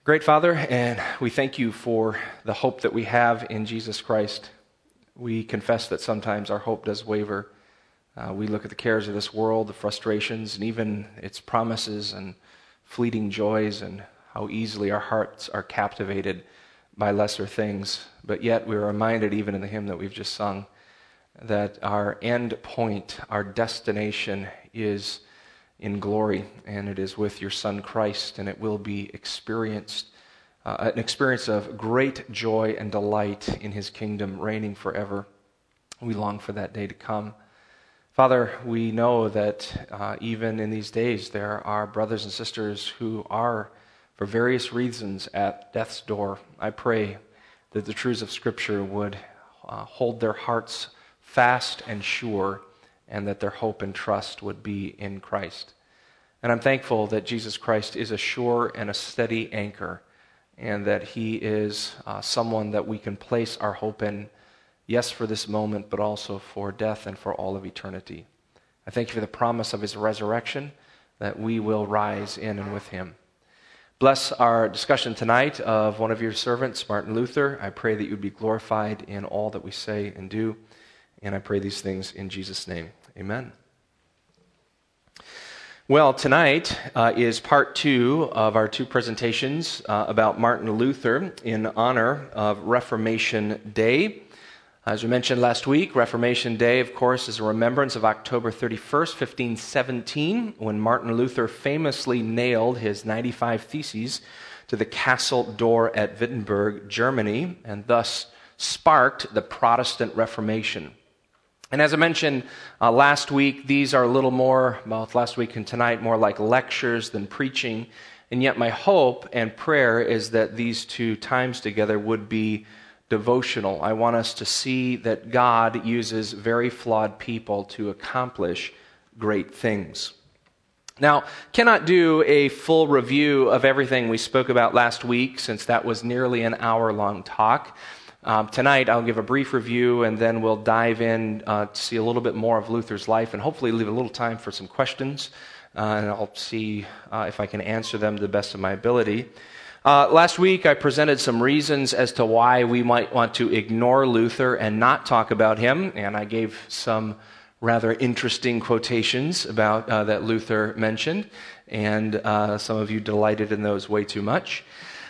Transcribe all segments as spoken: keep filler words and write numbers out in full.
Great Father, and we thank you for the hope that we have in Jesus Christ. We confess that sometimes our hope does waver. Uh, we look at the cares of this world, the frustrations, and even its promises and fleeting joys, and how easily our hearts are captivated by lesser things. But yet we are reminded, even in the hymn that we've just sung, that our end point, our destination is in glory, and it is with your Son Christ, and it will be experienced, uh, an experience of great joy and delight in his kingdom, reigning forever. We long for that day to come. Father, we know that uh, even in these days there are brothers and sisters who are, for various reasons, at death's door. I pray that the truths of Scripture would uh, hold their hearts fast and sure, and that their hope and trust would be in Christ. And I'm thankful that Jesus Christ is a sure and a steady anchor, and that he is uh, someone that we can place our hope in, yes, for this moment, but also for death and for all of eternity. I thank you for the promise of his resurrection, that we will rise in and with him. Bless our discussion tonight of one of your servants, Martin Luther. I pray that you would be glorified in all that we say and do. And I pray these things in Jesus' name. Amen. Well, tonight uh, is part two of our two presentations uh, about Martin Luther in honor of Reformation Day. As we mentioned last week, Reformation Day, of course, is a remembrance of October thirty-first, fifteen seventeen, when Martin Luther famously nailed his ninety-five Theses to the castle door at Wittenberg, Germany, and thus sparked the Protestant Reformation. And as I mentioned uh, last week, these are a little more, well, last week and tonight, more like lectures than preaching. And yet my hope and prayer is that these two times together would be devotional. I want us to see that God uses very flawed people to accomplish great things. Now, cannot do a full review of everything we spoke about last week, since that was nearly an hour-long talk. Um, tonight, I'll give a brief review, and then we'll dive in uh, to see a little bit more of Luther's life, and hopefully leave a little time for some questions, uh, and I'll see uh, if I can answer them to the best of my ability. Uh, last week, I presented some reasons as to why we might want to ignore Luther and not talk about him, and I gave some rather interesting quotations about uh, that Luther mentioned, and uh, some of you delighted in those way too much.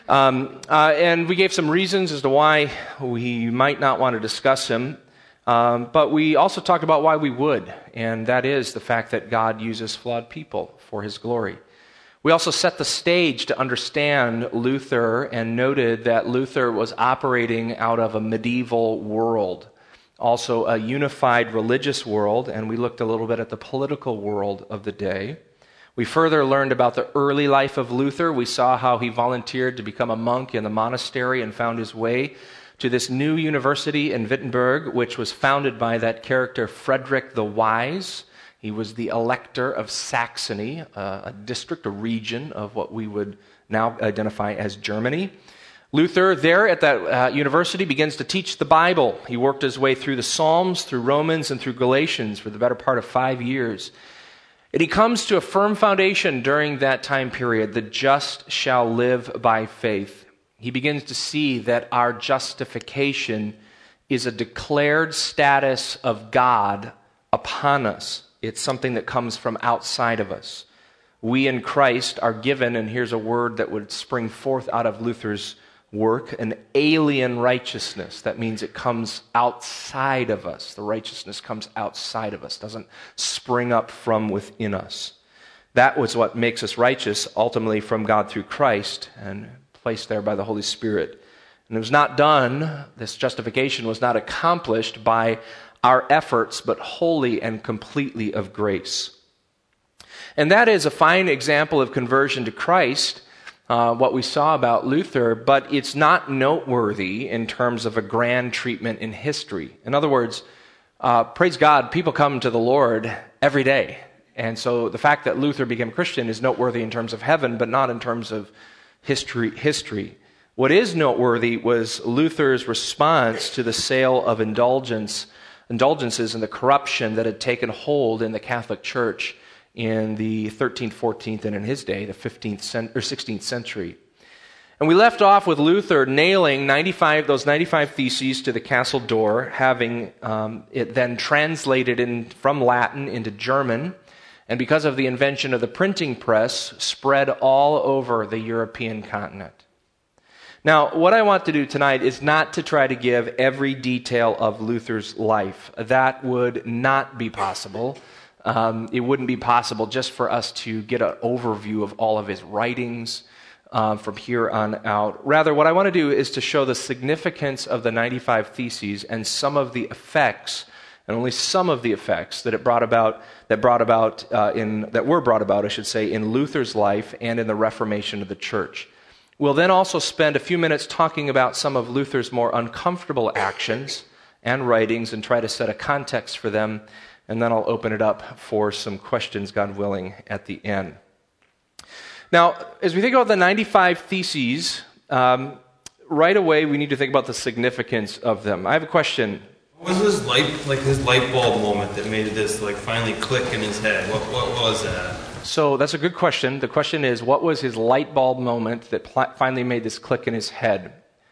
Um, uh, and we gave some reasons as to why we might not want to discuss him, um, but we also talked about why we would, and that is the fact that God uses flawed people for his glory. We also set the stage to understand Luther and noted that Luther was operating out of a medieval world, also a unified religious world, and we looked a little bit at the political world of the day. We further learned about the early life of Luther. We saw how he volunteered to become a monk in the monastery and found his way to this new university in Wittenberg, which was founded by that character Frederick the Wise. He was the elector of Saxony, uh, a district, a region of what we would now identify as Germany. Luther, there at that uh, university, begins to teach the Bible. He worked his way through the Psalms, through Romans, and through Galatians for the better part of five years. And he comes to a firm foundation during that time period: the just shall live by faith. He begins to see that our justification is a declared status of God upon us. It's something that comes from outside of us. We in Christ are given, and here's a word that would spring forth out of Luther's work, an alien righteousness. That means it comes outside of us. The righteousness comes outside of us, doesn't spring up from within us. That was what makes us righteous, ultimately from God through Christ, and placed there by the Holy Spirit. And it was not done, this justification was not accomplished by our efforts, but wholly and completely of grace. And that is a fine example of conversion to Christ, Uh, what we saw about Luther, but it's not noteworthy in terms of a grand treatment in history. In other words, uh, praise God, people come to the Lord every day. And so the fact that Luther became Christian is noteworthy in terms of heaven, but not in terms of history. history. What is noteworthy was Luther's response to the sale of indulgence, indulgences and the corruption that had taken hold in the Catholic Church in the thirteenth, fourteenth, and in his day, the fifteenth or sixteenth century. And we left off with Luther nailing ninety-five those ninety-five theses to the castle door, having um, it then translated in, from Latin into German, and because of the invention of the printing press, spread all over the European continent. Now, what I want to do tonight is not to try to give every detail of Luther's life. That would not be possible. Um, it wouldn't be possible just for us to get an overview of all of his writings uh, from here on out. Rather, what I want to do is to show the significance of the ninety-five Theses and some of the effects, and only some of the effects that it brought about, that brought about uh, in that were brought about, I should say, in Luther's life and in the Reformation of the Church. We'll then also spend a few minutes talking about some of Luther's more uncomfortable actions and writings and try to set a context for them, and then I'll open it up for some questions, God willing, at the end. Now, as we think about the ninety-five Theses, um, right away we need to think about the significance of them. I have a question. What was his light, like his light bulb moment that made this like finally click in his head? What, what was that? So that's a good question. The question is, what was his light bulb moment that pl- finally made this click in his head?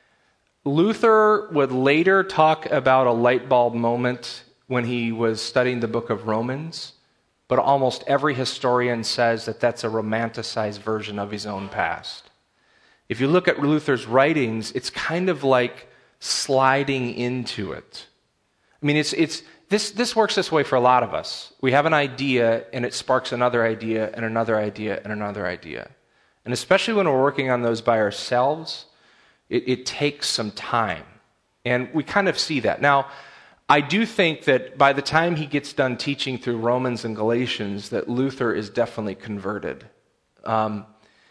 Luther would later talk about a light bulb moment when he was studying the book of Romans, but almost every historian says that that's a romanticized version of his own past. If you look at Luther's writings, it's kind of like sliding into it. I mean, it's it's this this works this way for a lot of us. We have an idea, and it sparks another idea, and another idea, and another idea. And especially when we're working on those by ourselves, it, it takes some time. And we kind of see that. Now, I do think that by the time he gets done teaching through Romans and Galatians, that Luther is definitely converted. Um,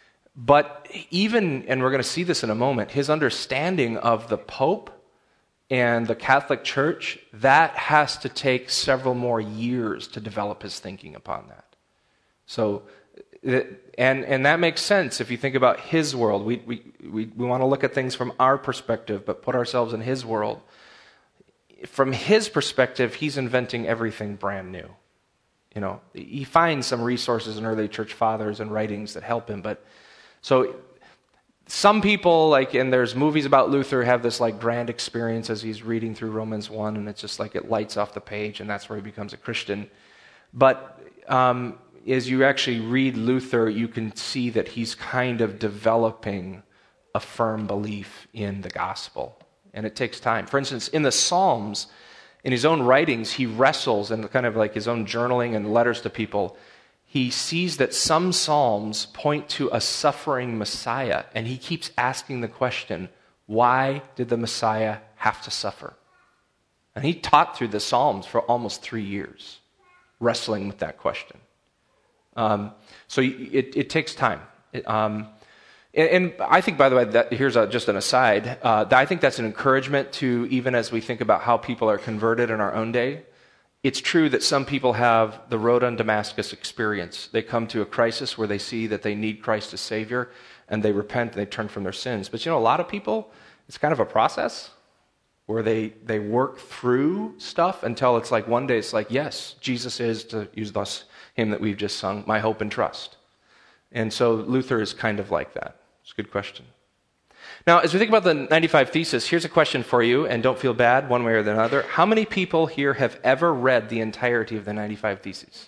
but even, and we're going to see this in a moment, his understanding of the Pope and the Catholic Church, that has to take several more years to develop his thinking upon that. So, and and that makes sense if you think about his world. We we we, we want to look at things from our perspective, but put ourselves in his world. From his perspective, he's inventing everything brand new. You know, he finds some resources in early church fathers and writings that help him, but so some people, like, and there's movies about Luther, have this like grand experience as he's reading through Romans one, and it's just like it lights off the page, and that's where he becomes a Christian. But um, as you actually read Luther, you can see that he's kind of developing a firm belief in the gospel. And it takes time. For instance, in the Psalms, in his own writings, he wrestles, and kind of like his own journaling and letters to people, he sees that some Psalms point to a suffering Messiah, and he keeps asking the question, why did the Messiah have to suffer? And he taught through the Psalms for almost three years, wrestling with that question. Um, so it, it takes time. It, um, And I think, by the way, that here's a, just an aside, uh, I think that's an encouragement to, even as we think about how people are converted in our own day, it's true that some people have the road on Damascus experience. They come to a crisis where they see that they need Christ as Savior, and they repent, and they turn from their sins. But you know, a lot of people, it's kind of a process where they, they work through stuff until it's like one day it's like, yes, Jesus is, to use this hymn that we've just sung, my hope and trust. And so Luther is kind of like that. It's a good question. Now, as we think about the ninety-five Theses, here's a question for you, and don't feel bad one way or the other. How many people here have ever read the entirety of the ninety-five Theses?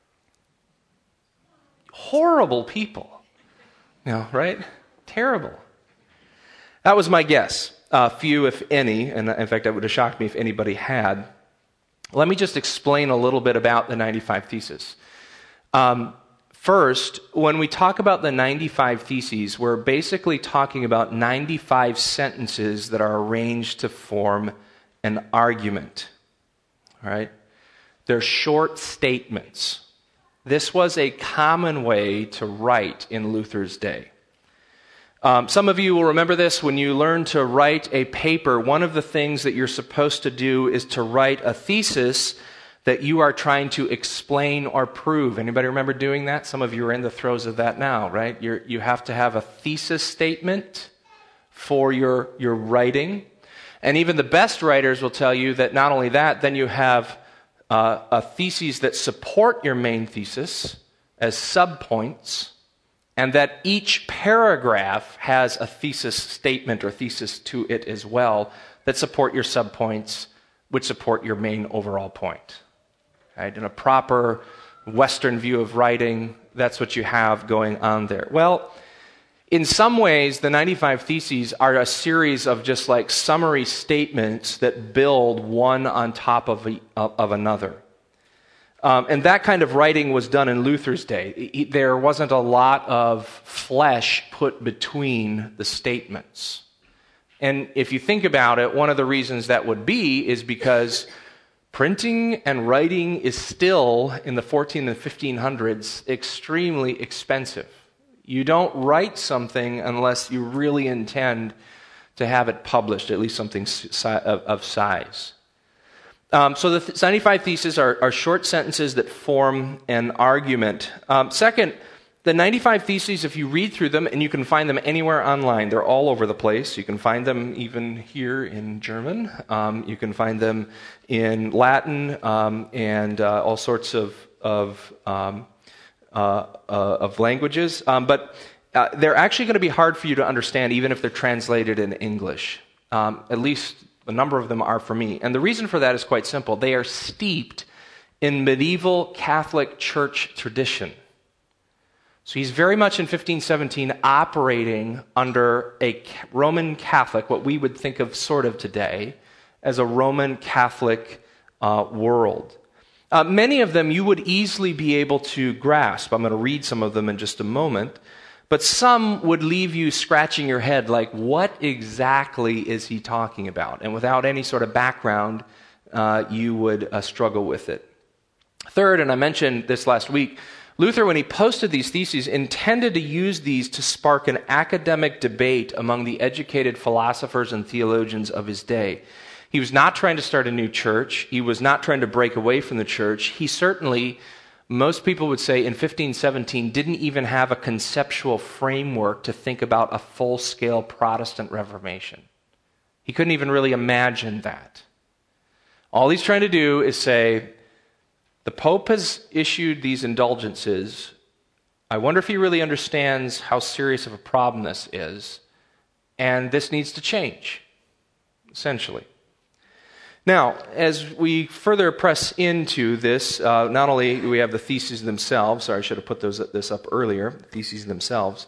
Horrible people. You know, right? Terrible. That was my guess. Uh, few, if any, and in fact, it would have shocked me if anybody had. Let me just explain a little bit about the ninety-five Theses. Um, First, when we talk about the ninety-five Theses, we're basically talking about ninety-five sentences that are arranged to form an argument. All right? They're short statements. This was a common way to write in Luther's day. Um, some of you will remember this. When you learn to write a paper, one of the things that you're supposed to do is to write a thesis that you are trying to explain or prove. Anybody remember doing that? Some of you are in the throes of that now, right? You're, you have to have a thesis statement for your, your writing. And even the best writers will tell you that not only that, then you have uh, a theses that support your main thesis as subpoints, and that each paragraph has a thesis statement or thesis to it as well that support your subpoints, which support your main overall point. Right? In a proper Western view of writing, that's what you have going on there. Well, in some ways, the ninety-five Theses are a series of just like summary statements that build one on top of, a, of another. Um, and that kind of writing was done in Luther's day. There wasn't a lot of flesh put between the statements. And if you think about it, one of the reasons that would be is because printing and writing is still, in the fourteen and fifteen hundreds, extremely expensive. You don't write something unless you really intend to have it published, at least something of size. Um, so the ninety-five Theses are, are short sentences that form an argument. Um, second, the ninety-five Theses, if you read through them, and you can find them anywhere online, they're all over the place. You can find them even here in German. Um, you can find them in Latin um, and uh, all sorts of of, um, uh, uh, of languages. Um, but uh, they're actually going to be hard for you to understand, even if they're translated in English. Um, at least a number of them are for me. And the reason for that is quite simple. They are steeped in medieval Catholic Church tradition. So he's very much in fifteen seventeen operating under a Roman Catholic, what we would think of sort of today, as a Roman Catholic uh, world. Uh, many of them you would easily be able to grasp. I'm going to read some of them in just a moment. But some would leave you scratching your head like, what exactly is he talking about? And without any sort of background, uh, you would uh, struggle with it. Third, and I mentioned this last week, Luther, when he posted these theses, intended to use these to spark an academic debate among the educated philosophers and theologians of his day. He was not trying to start a new church. He was not trying to break away from the church. He certainly, most people would say in fifteen seventeen, didn't even have a conceptual framework to think about a full-scale Protestant Reformation. He couldn't even really imagine that. All he's trying to do is say, the Pope has issued these indulgences. I wonder if he really understands how serious of a problem this is, and this needs to change, essentially. Now, as we further press into this, uh, not only do we have the theses themselves, sorry, I should have put those, this up earlier, the theses themselves,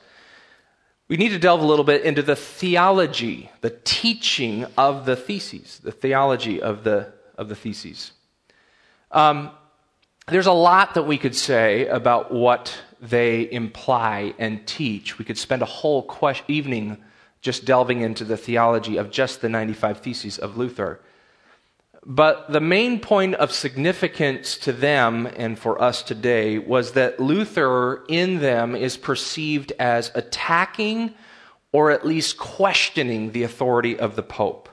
we need to delve a little bit into the theology, the teaching of the theses, the theology of the, of the theses. Um, There's a lot that we could say about what they imply and teach. We could spend a whole que- evening just delving into the theology of just the ninety-five Theses of Luther. But the main point of significance to them and for us today was that Luther in them is perceived as attacking or at least questioning the authority of the Pope.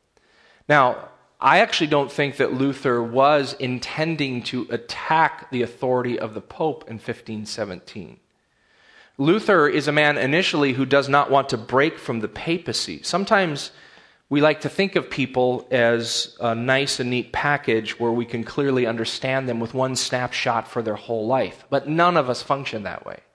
Now, I actually don't think that Luther was intending to attack the authority of the Pope in fifteen seventeen. Luther is a man initially who does not want to break from the papacy. Sometimes we like to think of people as a nice and neat package where we can clearly understand them with one snapshot for their whole life. But none of us function that way.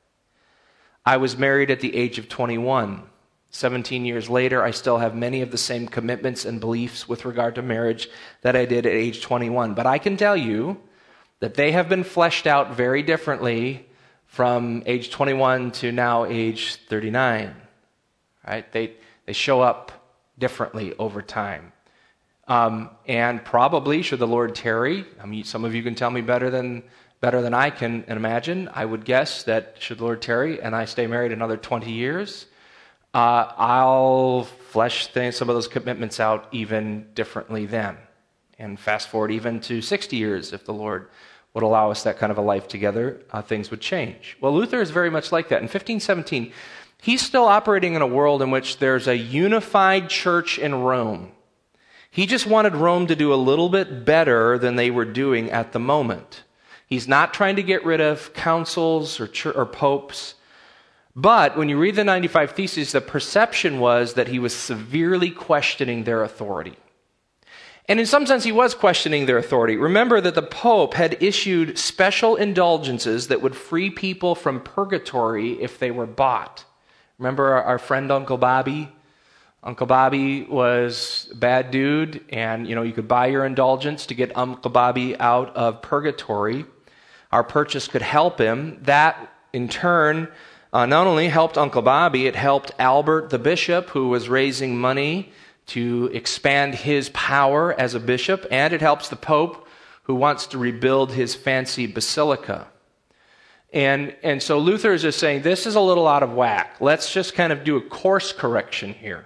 I was married at the age of twenty-one. seventeen years later, I still have many of the same commitments and beliefs with regard to marriage that I did at age twenty-one. But I can tell you that they have been fleshed out very differently from age twenty-one to now age thirty-nine. Right? They they show up differently over time. Um, and probably, should the Lord tarry, I mean, some of you can tell me better than better than I can imagine, I would guess that should the Lord tarry and I stay married another twenty years, Uh, I'll flesh things, some of those commitments out even differently then. And fast forward even to sixty years, if the Lord would allow us that kind of a life together, uh, things would change. Well, Luther is very much like that. In fifteen seventeen, he's still operating in a world in which there's a unified church in Rome. He just wanted Rome to do a little bit better than they were doing at the moment. He's not trying to get rid of councils or, ch- or popes. But when you read the ninety-five Theses, the perception was that he was severely questioning their authority. And in some sense, he was questioning their authority. Remember that the Pope had issued special indulgences that would free people from purgatory if they were bought. Remember our, our friend Uncle Bobby? Uncle Bobby was a bad dude, and you know you could buy your indulgence to get Uncle Bobby out of purgatory. Our purchase could help him. That, in turn, uh, not only helped Uncle Bobby, it helped Albert the bishop, who was raising money to expand his power as a bishop, and it helps the Pope, who wants to rebuild his fancy basilica. And, and so Luther is just saying, this is a little out of whack. Let's just kind of do a course correction here.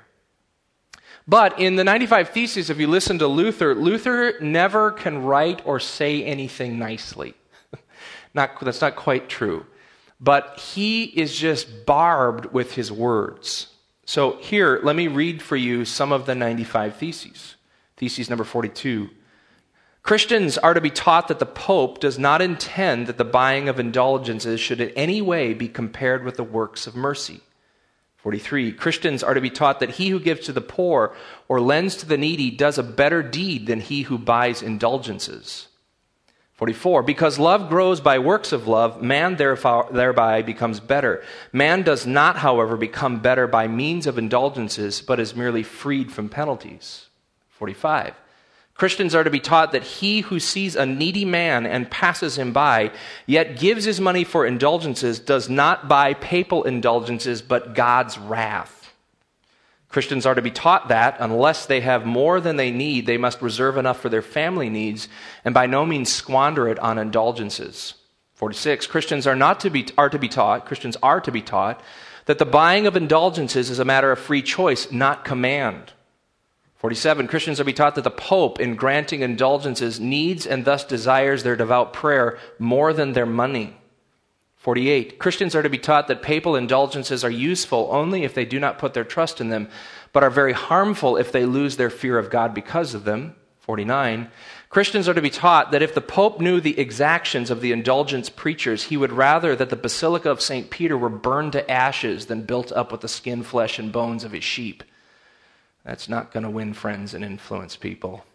But in the ninety-five Theses, if you listen to Luther, Luther never can write or say anything nicely. Not, that's not quite true. But he is just barbed with his words. So here, let me read for you some of the ninety-five Theses. Thesis number forty-two. Christians are to be taught that the Pope does not intend that the buying of indulgences should in any way be compared with the works of mercy. forty-three. Christians are to be taught that he who gives to the poor or lends to the needy does a better deed than he who buys indulgences. forty-four. Because love grows by works of love, man thereby becomes better. Man does not, however, become better by means of indulgences, but is merely freed from penalties. forty-five. Christians are to be taught that he who sees a needy man and passes him by, yet gives his money for indulgences, does not buy papal indulgences, but God's wrath. Christians are to be taught that, unless they have more than they need, they must reserve enough for their family needs, and by no means squander it on indulgences. forty-six. Christians are not to be are to be taught, Christians are to be taught, that the buying of indulgences is a matter of free choice, not command. forty-seven. Christians are to be taught that the Pope, in granting indulgences, needs and thus desires their devout prayer more than their money. forty-eight. Christians are to be taught that papal indulgences are useful only if they do not put their trust in them, but are very harmful if they lose their fear of God because of them. forty-nine. Christians are to be taught that if the Pope knew the exactions of the indulgence preachers, he would rather that the Basilica of Saint Peter were burned to ashes than built up with the skin, flesh, and bones of his sheep. That's not going to win friends and influence people,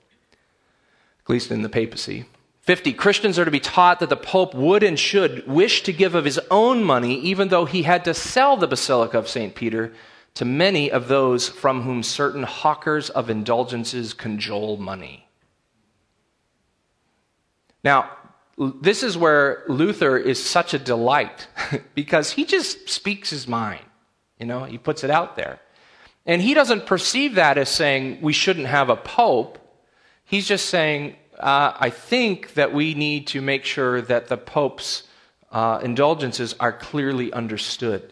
at least in the papacy. fifty. Christians are to be taught that the Pope would and should wish to give of his own money, even though he had to sell the Basilica of Saint Peter to many of those from whom certain hawkers of indulgences cajole money. Now, this is where Luther is such a delight, because he just speaks his mind. You know, he puts it out there. And he doesn't perceive that as saying we shouldn't have a pope. He's just saying, uh, I think that we need to make sure that the pope's uh, indulgences are clearly understood.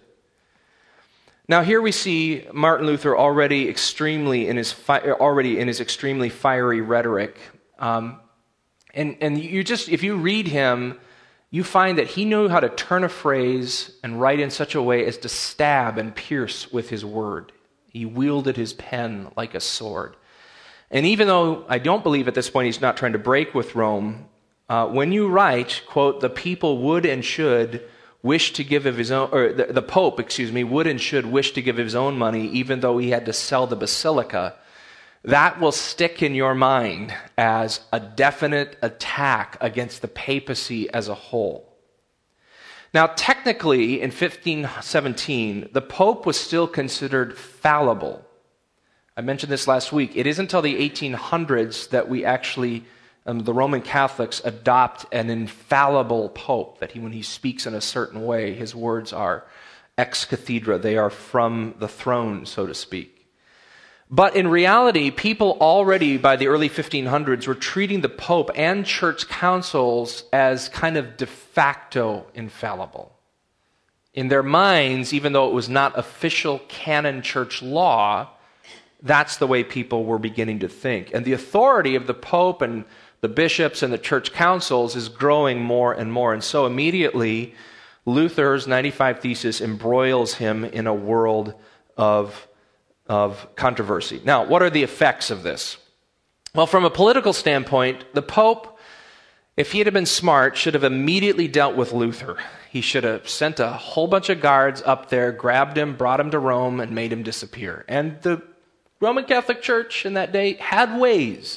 Now here we see Martin Luther already extremely in his fi- already in his extremely fiery rhetoric, um, and and you just if you read him, you find that he knew how to turn a phrase and write in such a way as to stab and pierce with his word. He wielded his pen like a sword. And even though I don't believe at this point he's not trying to break with Rome, uh, when you write, quote, the people would and should wish to give of his own, or the, the Pope, excuse me, would and should wish to give of his own money, even though he had to sell the basilica, that will stick in your mind as a definite attack against the papacy as a whole. Now, technically, in fifteen seventeen, the Pope was still considered fallible. I mentioned this last week. It isn't until the eighteen hundreds that we actually, um, the Roman Catholics, adopt an infallible Pope, that he, when he speaks in a certain way, his words are ex cathedra. They are from the throne, so to speak. But in reality, people already by the early fifteen hundreds were treating the Pope and church councils as kind of de facto infallible. In their minds, even though it was not official canon church law, that's the way people were beginning to think. And the authority of the Pope and the bishops and the church councils is growing more and more. And so immediately, Luther's ninety-five Theses embroils him in a world of of controversy. Now, what are the effects of this? Well, from a political standpoint, the Pope, if he had been smart, should have immediately dealt with Luther. He should have sent a whole bunch of guards up there, grabbed him, brought him to Rome, and made him disappear. And the Roman Catholic Church in that day had ways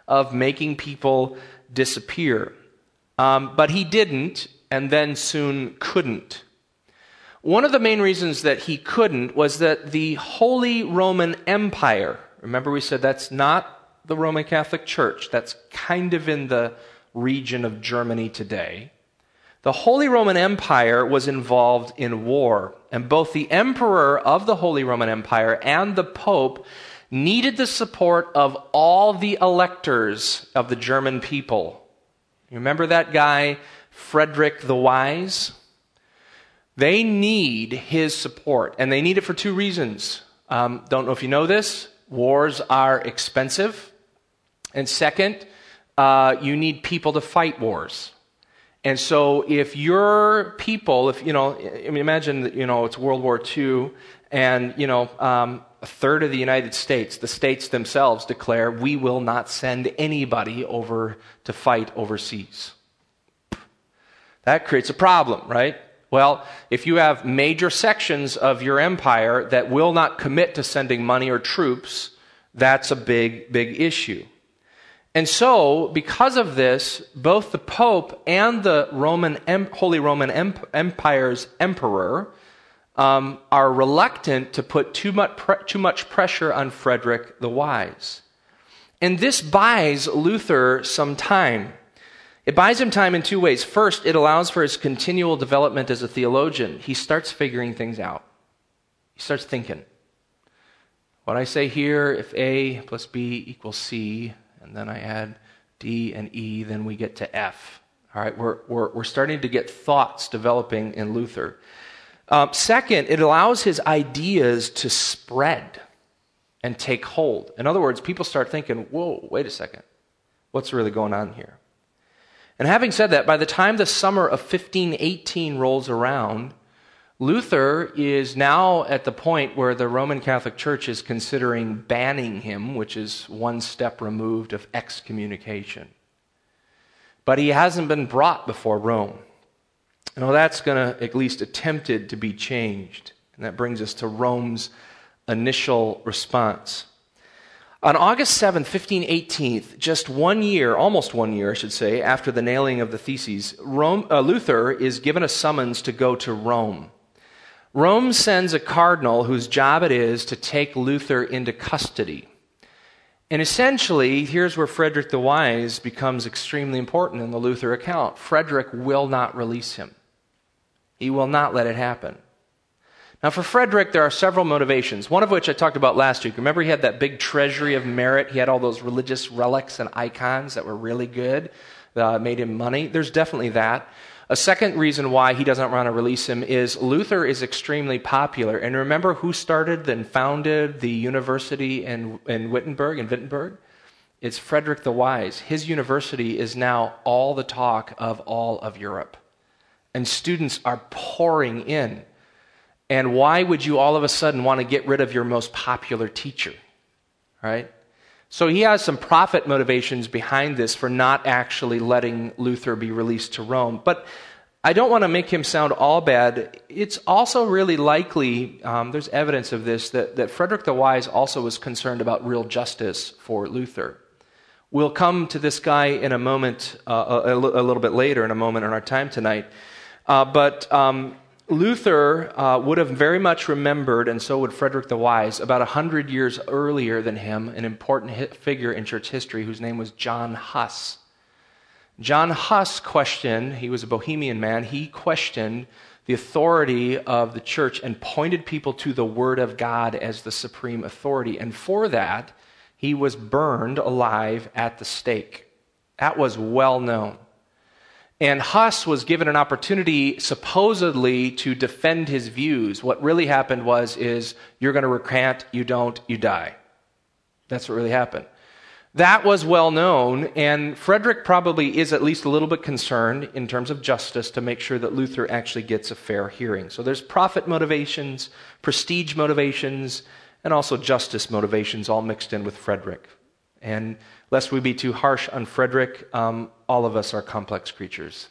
of making people disappear. Um, but he didn't, and then soon couldn't. One of the main reasons that he couldn't was that the Holy Roman Empire, remember we said that's not the Roman Catholic Church, that's kind of in the region of Germany today. The Holy Roman Empire was involved in war, and both the emperor of the Holy Roman Empire and the Pope needed the support of all the electors of the German people. You remember that guy, Frederick the Wise? They need his support, and they need it for two reasons. Um, don't know if you know this. Wars are expensive. And second, uh, you need people to fight wars. And so if your people, if, you know, I mean, imagine that, you know, it's World War Two, and, you know, um, a third of the United States, the states themselves declare, we will not send anybody over to fight overseas. That creates a problem, right? Well, if you have major sections of your empire that will not commit to sending money or troops, that's a big, big issue. And so, because of this, both the Pope and the Roman Holy Roman Empire's emperor um, are reluctant to put too much, pre- too much pressure on Frederick the Wise. And this buys Luther some time. It buys him time in two ways. First, it allows for his continual development as a theologian. He starts figuring things out. He starts thinking. What I say here, if A plus B equals C, and then I add D and E, then we get to F. All right, we're, we're, we're starting to get thoughts developing in Luther. Um, second, it allows his ideas to spread and take hold. In other words, people start thinking, whoa, wait a second. What's really going on here? And having said that, by the time the summer of fifteen eighteen rolls around, Luther is now at the point where the Roman Catholic Church is considering banning him, which is one step removed of excommunication. But he hasn't been brought before Rome. And well, that's going to at least attempted to be changed. And that brings us to Rome's initial response. On August seventh, fifteen eighteen, just one year, almost one year, I should say, after the nailing of the theses, Rome, uh, Luther is given a summons to go to Rome. Rome sends a cardinal whose job it is to take Luther into custody. And essentially, here's where Frederick the Wise becomes extremely important in the Luther account. Frederick will not release him. He will not let it happen. Now, for Frederick, there are several motivations, one of which I talked about last week. Remember, he had that big treasury of merit. He had all those religious relics and icons that were really good, that made him money. There's definitely that. A second reason why he doesn't want to release him is Luther is extremely popular. And remember who started and founded the university in, in Wittenberg, in Wittenberg? It's Frederick the Wise. His university is now all the talk of all of Europe. And students are pouring in. And why would you all of a sudden want to get rid of your most popular teacher, right? So he has some profit motivations behind this for not actually letting Luther be released to Rome. But I don't want to make him sound all bad. It's also really likely, um, there's evidence of this, that, that Frederick the Wise also was concerned about real justice for Luther. We'll come to this guy in a moment, uh, a, a little bit later in a moment in our time tonight. Uh, but... Um, Luther uh, would have very much remembered, and so would Frederick the Wise, about a hundred years earlier than him, an important hit figure in church history whose name was John Huss. John Huss questioned, he was a Bohemian man, he questioned the authority of the church and pointed people to the Word of God as the supreme authority. And for that, he was burned alive at the stake. That was well known. And Huss was given an opportunity, supposedly, to defend his views. What really happened was, is you're going to recant, you don't, you die. That's what really happened. That was well known, and Frederick probably is at least a little bit concerned in terms of justice to make sure that Luther actually gets a fair hearing. So there's profit motivations, prestige motivations, and also justice motivations all mixed in with Frederick. And lest we be too harsh on Frederick, um, all of us are complex creatures.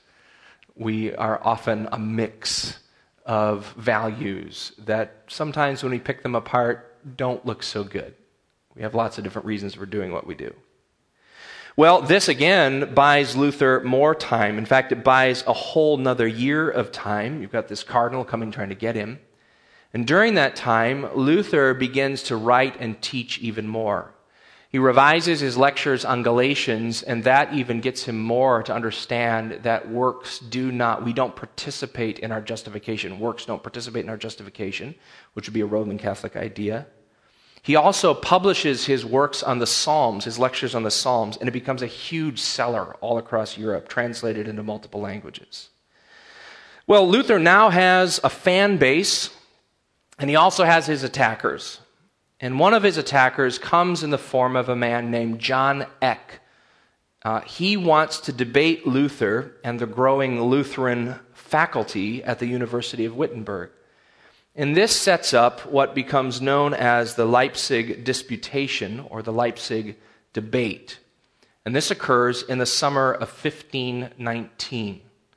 We are often a mix of values that sometimes when we pick them apart don't look so good. We have lots of different reasons for doing what we do. Well, this again buys Luther more time. In fact, it buys a whole nother year of time. You've got this cardinal coming trying to get him. And during that time, Luther begins to write and teach even more. He revises his lectures on Galatians, and that even gets him more to understand that works do not, we don't participate in our justification. Works don't participate in our justification, which would be a Roman Catholic idea. He also publishes his works on the Psalms, his lectures on the Psalms, and it becomes a huge seller all across Europe, translated into multiple languages. Well, Luther now has a fan base, and he also has his attackers. And one of his attackers comes in the form of a man named John Eck. Uh, he wants to debate Luther and the growing Lutheran faculty at the University of Wittenberg. And this sets up what becomes known as the Leipzig Disputation, or the Leipzig Debate. And this occurs in the summer of fifteen nineteen.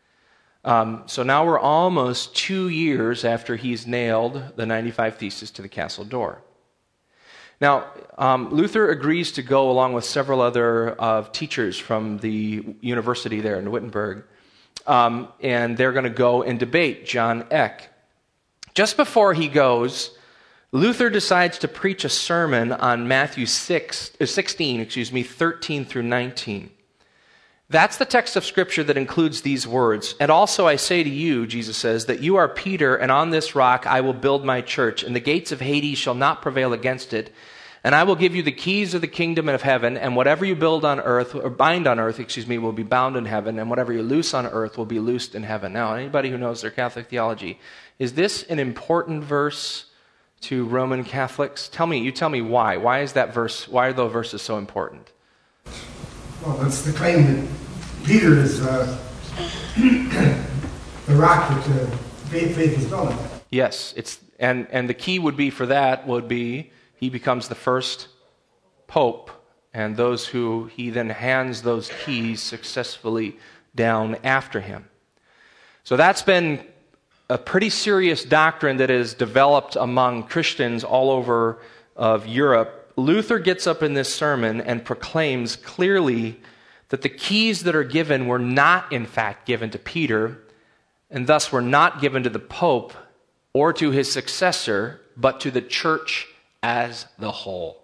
Um, so now we're almost two years after he's nailed the ninety-five Theses to the castle door. Now, um, Luther agrees to go along with several other uh, teachers from the university there in Wittenberg, um, and they're going to go and debate John Eck. Just before he goes, Luther decides to preach a sermon on Matthew six, sixteen, excuse me, thirteen through nineteen. That's the text of Scripture that includes these words. And also I say to you, Jesus says, that you are Peter, and on this rock I will build my church, and the gates of Hades shall not prevail against it. And I will give you the keys of the kingdom of heaven, and whatever you build on earth, or bind on earth, excuse me, will be bound in heaven, and whatever you loose on earth will be loosed in heaven. Now, anybody who knows their Catholic theology, is this an important verse to Roman Catholics? Tell me, you tell me why. Why is that verse, why are those verses so important? Well, that's the claim that Peter is uh, the rock that uh, faith, faith is built on. Yes, it's and and the key would be for that would be he becomes the first pope, and those who he then hands those keys successfully down after him. So that's been a pretty serious doctrine that is developed among Christians all over of Europe. Luther gets up in this sermon and proclaims clearly that the keys that are given were not, in fact, given to Peter, and thus were not given to the Pope or to his successor, but to the church as the whole.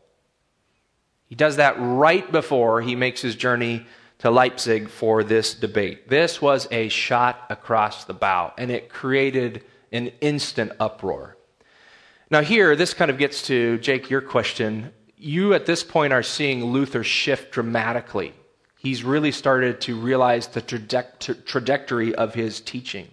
He does that right before he makes his journey to Leipzig for this debate. This was a shot across the bow, and it created an instant uproar. Now here, this kind of gets to, Jake, your question. You at this point are seeing Luther shift dramatically. He's really started to realize the traje- trajectory of his teaching.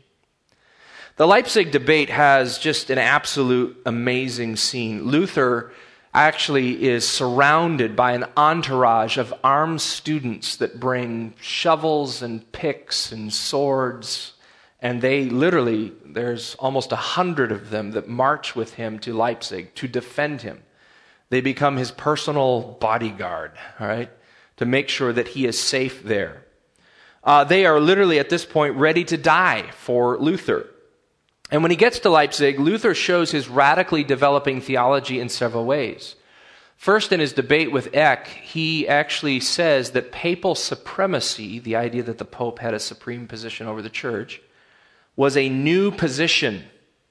The Leipzig debate has just an absolute amazing scene. Luther actually is surrounded by an entourage of armed students that bring shovels and picks and swords, and they literally, there's almost a hundred of them that march with him to Leipzig to defend him. They become his personal bodyguard, all right, to make sure that he is safe there. Uh, they are literally at this point ready to die for Luther. And when he gets to Leipzig, Luther shows his radically developing theology in several ways. First, in his debate with Eck, he actually says that papal supremacy, the idea that the Pope had a supreme position over the church, was a new position.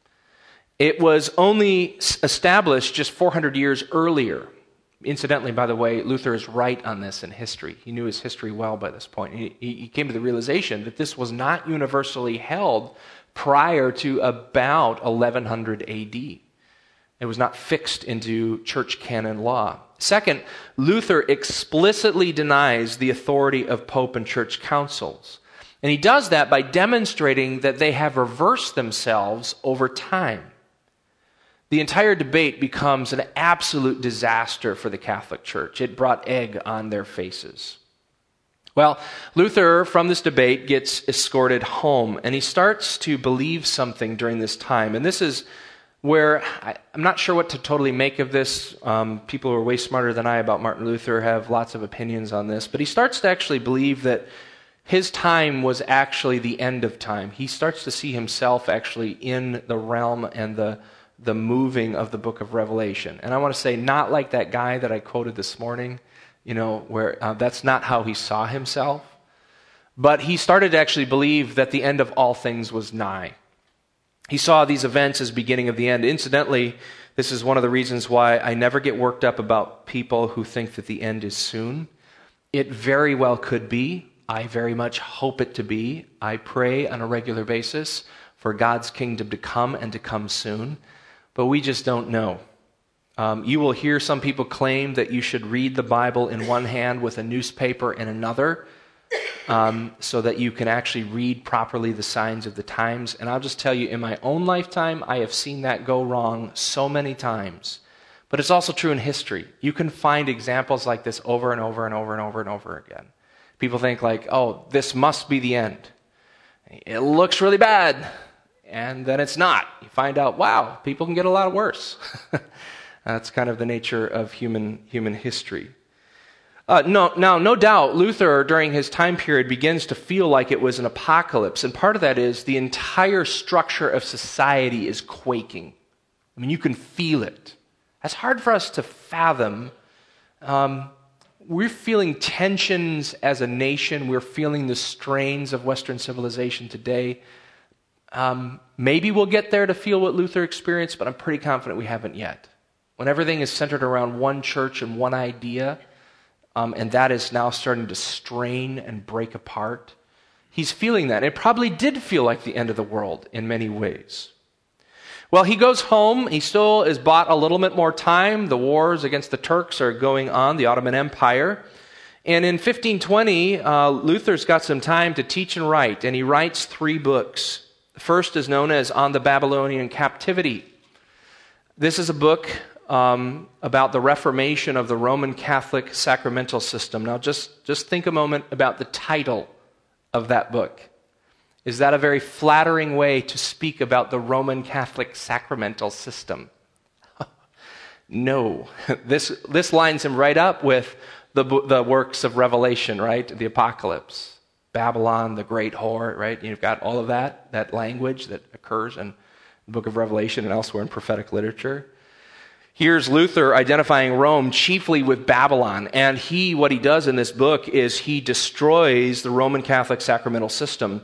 It was only established just four hundred years earlier. Incidentally, by the way, Luther is right on this in history. He knew his history well by this point. He, he came to the realization that this was not universally held prior to about eleven hundred A D. It was not fixed into church canon law. Second, Luther explicitly denies the authority of Pope and church councils. And he does that by demonstrating that they have reversed themselves over time. The entire debate becomes an absolute disaster for the Catholic Church. It brought egg on their faces. Well, Luther, from this debate, gets escorted home, and he starts to believe something during this time. And this is where I, I'm not sure what to totally make of this. Um, people who are way smarter than I about Martin Luther have lots of opinions on this. But he starts to actually believe that his time was actually the end of time. He starts to see himself actually in the realm and the the moving of the book of Revelation. And I want to say, not like that guy that I quoted this morning. you know, where uh, that's not how he saw himself. But he started to actually believe that the end of all things was nigh. He saw these events as beginning of the end. Incidentally, this is one of the reasons why I never get worked up about people who think that the end is soon. It very well could be. I very much hope it to be. I pray on a regular basis for God's kingdom to come and to come soon. But we just don't know. Um, you will hear some people claim that you should read the Bible in one hand with a newspaper in another, um, so that you can actually read properly the signs of the times. And I'll just tell you, in my own lifetime, I have seen that go wrong so many times. But it's also true in history. You can find examples like this over and over and over and over and over again. People think like, oh, this must be the end. It looks really bad. And then it's not. You find out, wow, people can get a lot worse. That's kind of the nature of human human history. Uh, no, now, no doubt, Luther, during his time period, begins to feel like it was an apocalypse. And part of that is the entire structure of society is quaking. I mean, you can feel it. That's hard for us to fathom. Um, we're feeling tensions as a nation. We're feeling the strains of Western civilization today. Um, maybe we'll get there to feel what Luther experienced, but I'm pretty confident we haven't yet. When everything is centered around one church and one idea, um, and that is now starting to strain and break apart, he's feeling that. It probably did feel like the end of the world in many ways. Well, he goes home. He still is bought a little bit more time. The wars against the Turks are going on, the Ottoman Empire. And in fifteen twenty, uh, Luther's got some time to teach and write, and he writes three books. The first is known as On the Babylonian Captivity. This is a book um, about the reformation of the Roman Catholic sacramental system. Now, just, just think a moment about the title of that book. Is that a very flattering way to speak about the Roman Catholic sacramental system? No. This, this lines him right up with the, the works of Revelation, right? The Apocalypse. Babylon, the great whore, right? You've got all of that, that language that occurs in the book of Revelation and elsewhere in prophetic literature. Here's Luther identifying Rome chiefly with Babylon. And he, what he does in this book is he destroys the Roman Catholic sacramental system.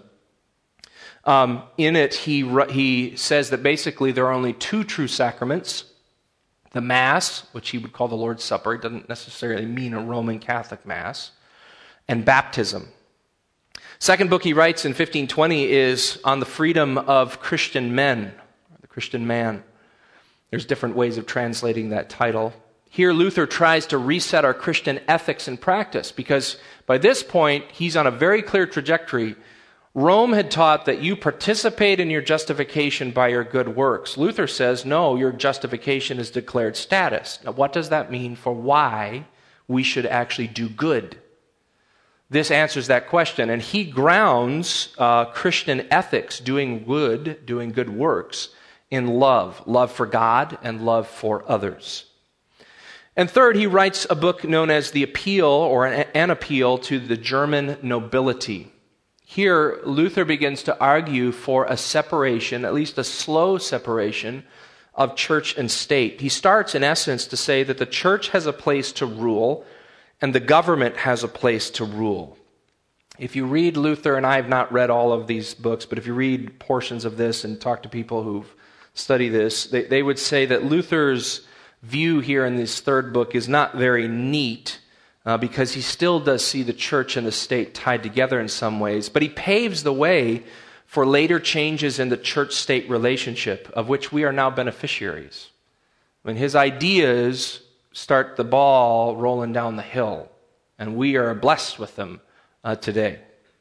Um, in it, he, he says that basically there are only two true sacraments. The Mass, which he would call the Lord's Supper. It doesn't necessarily mean a Roman Catholic Mass. And baptism. Second book he writes in fifteen twenty is on the freedom of Christian men, the Christian man. There's different ways of translating that title. Here Luther tries to reset our Christian ethics and practice because by this point he's on a very clear trajectory. Rome had taught that you participate in your justification by your good works. Luther says, no, your justification is declared status. Now, what does that mean for why we should actually do good? This answers that question, and he grounds uh, Christian ethics, doing good, doing good works, in love, love for God and love for others. And third, he writes a book known as The Appeal, or an, an appeal to the German nobility. Here, Luther begins to argue for a separation, at least a slow separation, of church and state. He starts, in essence, to say that the church has a place to rule, and the government has a place to rule. If you read Luther, and I have not read all of these books, but if you read portions of this and talk to people who've studied this, they, they would say that Luther's view here in this third book is not very neat, uh, because he still does see the church and the state tied together in some ways, but he paves the way for later changes in the church-state relationship, of which we are now beneficiaries. I mean, his ideas start the ball rolling down the hill, and we are blessed with them uh, today.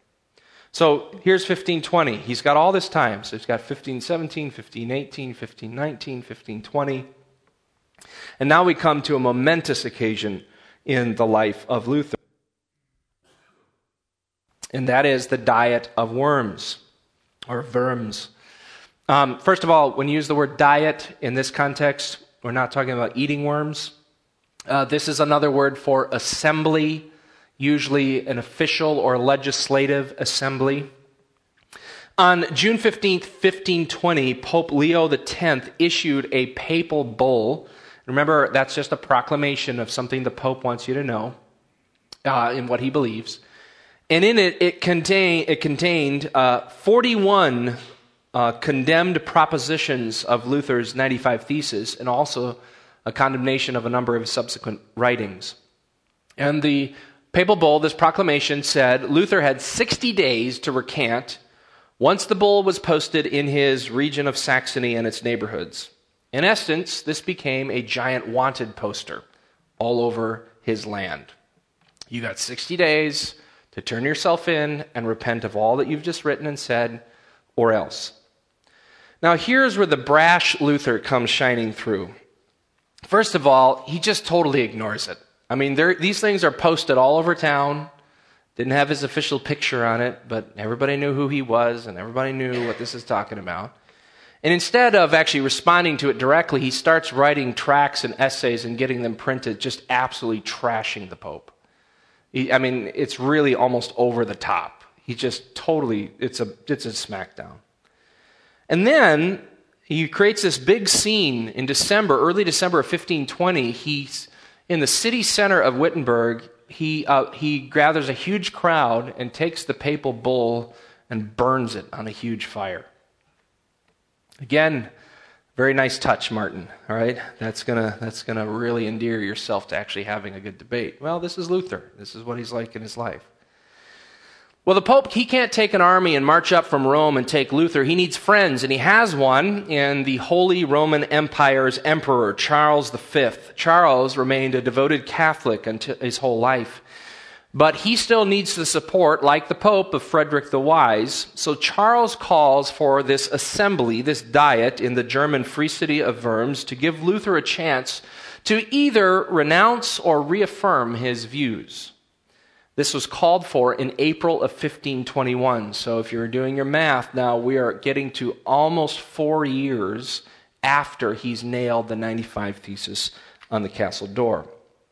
So here's fifteen twenty. He's got all this time. So he's got fifteen seventeen, fifteen eighteen, fifteen nineteen, fifteen twenty. And now we come to a momentous occasion in the life of Luther. And that is the diet of worms, or verms. Um, first of all, when you use the word diet in this context, we're not talking about eating worms. Uh, this is another word for assembly, usually an official or legislative assembly. On June fifteenth, fifteen twenty, Pope Leo the tenth issued a papal bull. Remember, that's just a proclamation of something the Pope wants you to know. uh, in what he believes. And in it, it, contain, it contained uh, forty-one uh, condemned propositions of Luther's ninety-five Theses, and also a condemnation of a number of his subsequent writings. And the papal bull, this proclamation, said Luther had sixty days to recant once the bull was posted in his region of Saxony and its neighborhoods. In essence, this became a giant wanted poster all over his land. You got sixty days to turn yourself in and repent of all that you've just written and said, or else. Now, here's where the brash Luther comes shining through. First of all, he just totally ignores it. I mean, these things are posted all over town. Didn't have his official picture on it, but everybody knew who he was, and everybody knew what this is talking about. And instead of actually responding to it directly, he starts writing tracts and essays and getting them printed, just absolutely trashing the Pope. He, I mean, it's really almost over the top. He just totally, it's a, it's a smackdown. And then he creates this big scene in December, early December of fifteen twenty. He's in the city center of Wittenberg. He, uh, he gathers a huge crowd and takes the papal bull and burns it on a huge fire. Again, very nice touch, Martin. All right, that's gonna that's gonna really endear yourself to actually having a good debate. Well, this is Luther. This is what he's like in his life. Well, the Pope, he can't take an army and march up from Rome and take Luther. He needs friends, and he has one in the Holy Roman Empire's emperor, Charles the Fifth. Charles remained a devoted Catholic until his whole life, but he still needs the support, like the Pope, of Frederick the Wise. So Charles calls for this assembly, this diet in the German free city of Worms, to give Luther a chance to either renounce or reaffirm his views. This was called for in April of fifteen twenty-one. So if you're doing your math now, we are getting to almost four years after he's nailed the ninety-five Theses on the castle door.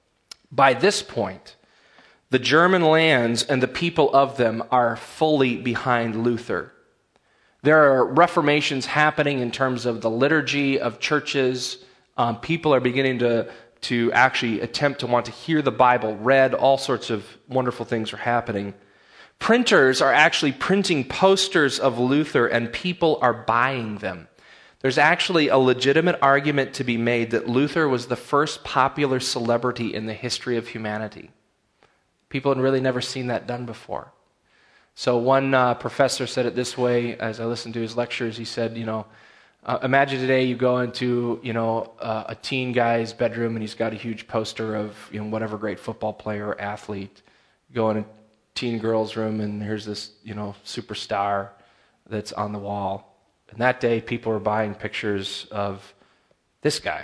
By this point, the German lands and the people of them are fully behind Luther. There are reformations happening in terms of the liturgy of churches. Um, people are beginning to, to actually attempt to want to hear the Bible read. All sorts of wonderful things are happening. Printers are actually printing posters of Luther, and people are buying them. There's actually a legitimate argument to be made that Luther was the first popular celebrity in the history of humanity. People had really never seen that done before. So one uh, professor said it this way, as I listened to his lectures. He said, you know, uh, imagine today you go into, you know, uh, a teen guy's bedroom and he's got a huge poster of, you know, whatever great football player or athlete. You go in a teen girl's room and here's this, you know, superstar that's on the wall. And that day people were buying pictures of this guy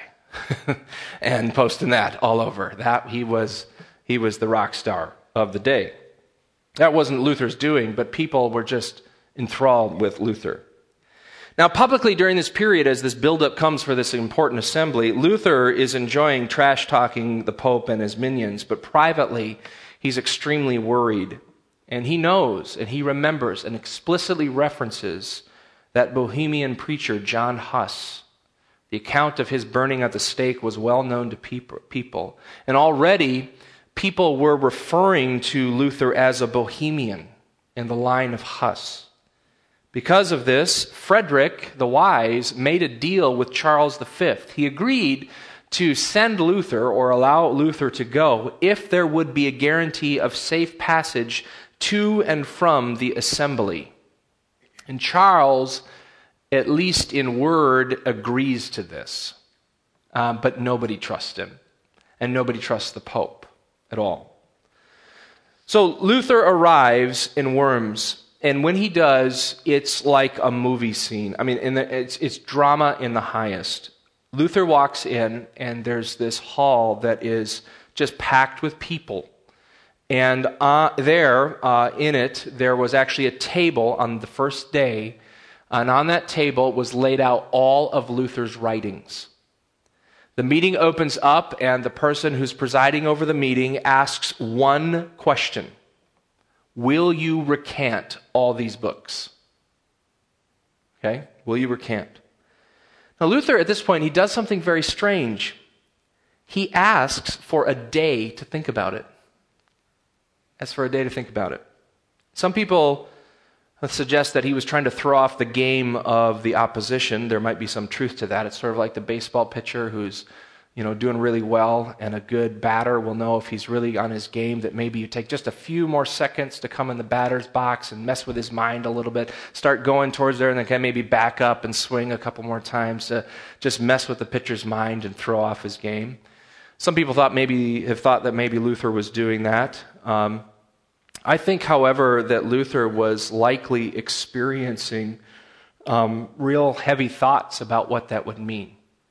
and posting that all over. That he was... He was the rock star of the day. That wasn't Luther's doing, but people were just enthralled with Luther. Now, publicly during this period, as this buildup comes for this important assembly, Luther is enjoying trash-talking the Pope and his minions, but privately, he's extremely worried. And he knows, and he remembers, and explicitly references that Bohemian preacher, John Huss. The account of his burning at the stake was well known to people. And already, people were referring to Luther as a Bohemian in the line of Huss. Because of this, Frederick the Wise made a deal with Charles the Fifth. He agreed to send Luther or allow Luther to go if there would be a guarantee of safe passage to and from the assembly. And Charles, at least in word, agrees to this. Uh, but nobody trusts him. And nobody trusts the Pope at all. So Luther arrives in Worms, and when he does, it's like a movie scene. I mean, in the, it's, it's drama in the highest. Luther walks in, and there's this hall that is just packed with people. And uh, there, uh, in it, there was actually a table on the first day, and on that table was laid out all of Luther's writings. The meeting opens up, and the person who's presiding over the meeting asks one question. Will you recant all these books? Okay? Will you recant? Now, Luther, at this point, he does something very strange. He asks for a day to think about it. That's for a day to think about it. Some people suggest that he was trying to throw off the game of the opposition. There might be some truth to that. It's sort of like the baseball pitcher who's, you know, doing really well, and a good batter will know if he's really on his game, that maybe you take just a few more seconds to come in the batter's box and mess with his mind a little bit, start going towards there, and then kind of maybe back up and swing a couple more times to just mess with the pitcher's mind and throw off his game. Some people thought maybe have thought that maybe Luther was doing that. Um, I think, however, that Luther was likely experiencing um, real heavy thoughts about what that would mean.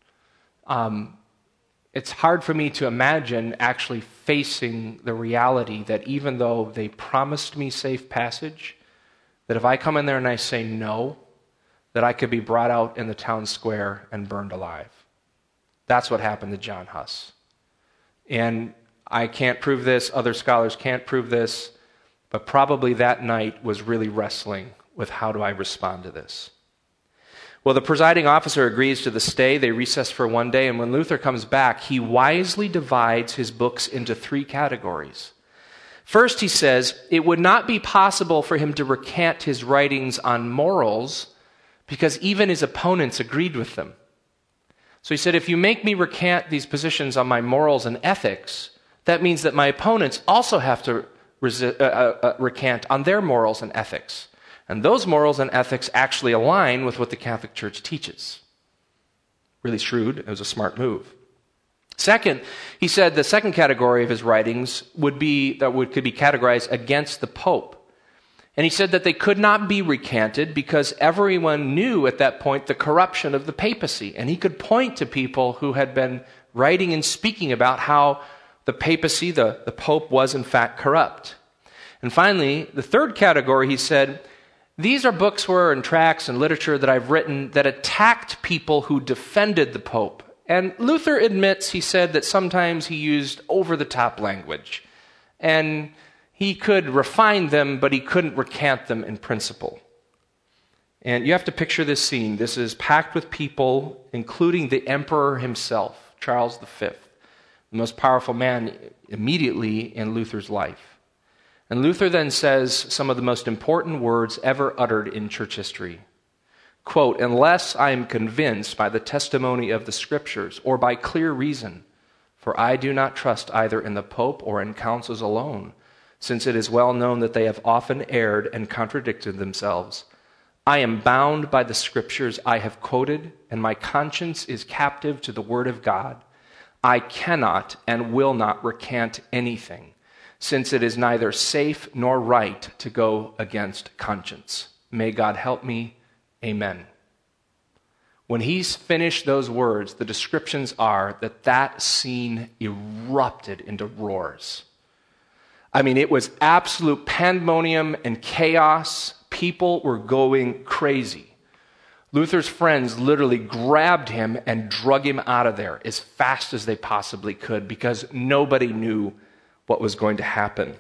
Um, It's hard for me to imagine actually facing the reality that even though they promised me safe passage, that if I come in there and I say no, that I could be brought out in the town square and burned alive. That's what happened to John Huss. And I can't prove this, other scholars can't prove this, but probably that night was really wrestling with how do I respond to this. Well, the presiding officer agrees to the stay. They recess for one day, and when Luther comes back, he wisely divides his books into three categories. First, he says, it would not be possible for him to recant his writings on morals because even his opponents agreed with them. So he said, if you make me recant these positions on my morals and ethics, that means that my opponents also have to resi- uh, uh, recant on their morals and ethics. And those morals and ethics actually align with what the Catholic Church teaches. Really shrewd. It was a smart move. Second, he said the second category of his writings would be that would could be categorized against the Pope. And he said that they could not be recanted because everyone knew at that point the corruption of the papacy. And he could point to people who had been writing and speaking about how the papacy, the, the Pope, was in fact corrupt. And finally, the third category, he said, these are books where, and tracts and literature that I've written that attacked people who defended the Pope. And Luther admits, he said, that sometimes he used over-the-top language. And he could refine them, but he couldn't recant them in principle. And you have to picture this scene. This is packed with people, including the emperor himself, Charles the Fifth, the most powerful man immediately in Luther's life. And Luther then says some of the most important words ever uttered in church history. Quote, unless I am convinced by the testimony of the Scriptures or by clear reason, for I do not trust either in the Pope or in councils alone, since it is well known that they have often erred and contradicted themselves. I am bound by the Scriptures I have quoted, and my conscience is captive to the Word of God. I cannot and will not recant anything, since it is neither safe nor right to go against conscience. May God help me. Amen. When he's finished those words, the descriptions are that that scene erupted into roars. I mean, it was absolute pandemonium and chaos. People were going crazy. Luther's friends literally grabbed him and drug him out of there as fast as they possibly could because nobody knew what was going to happen.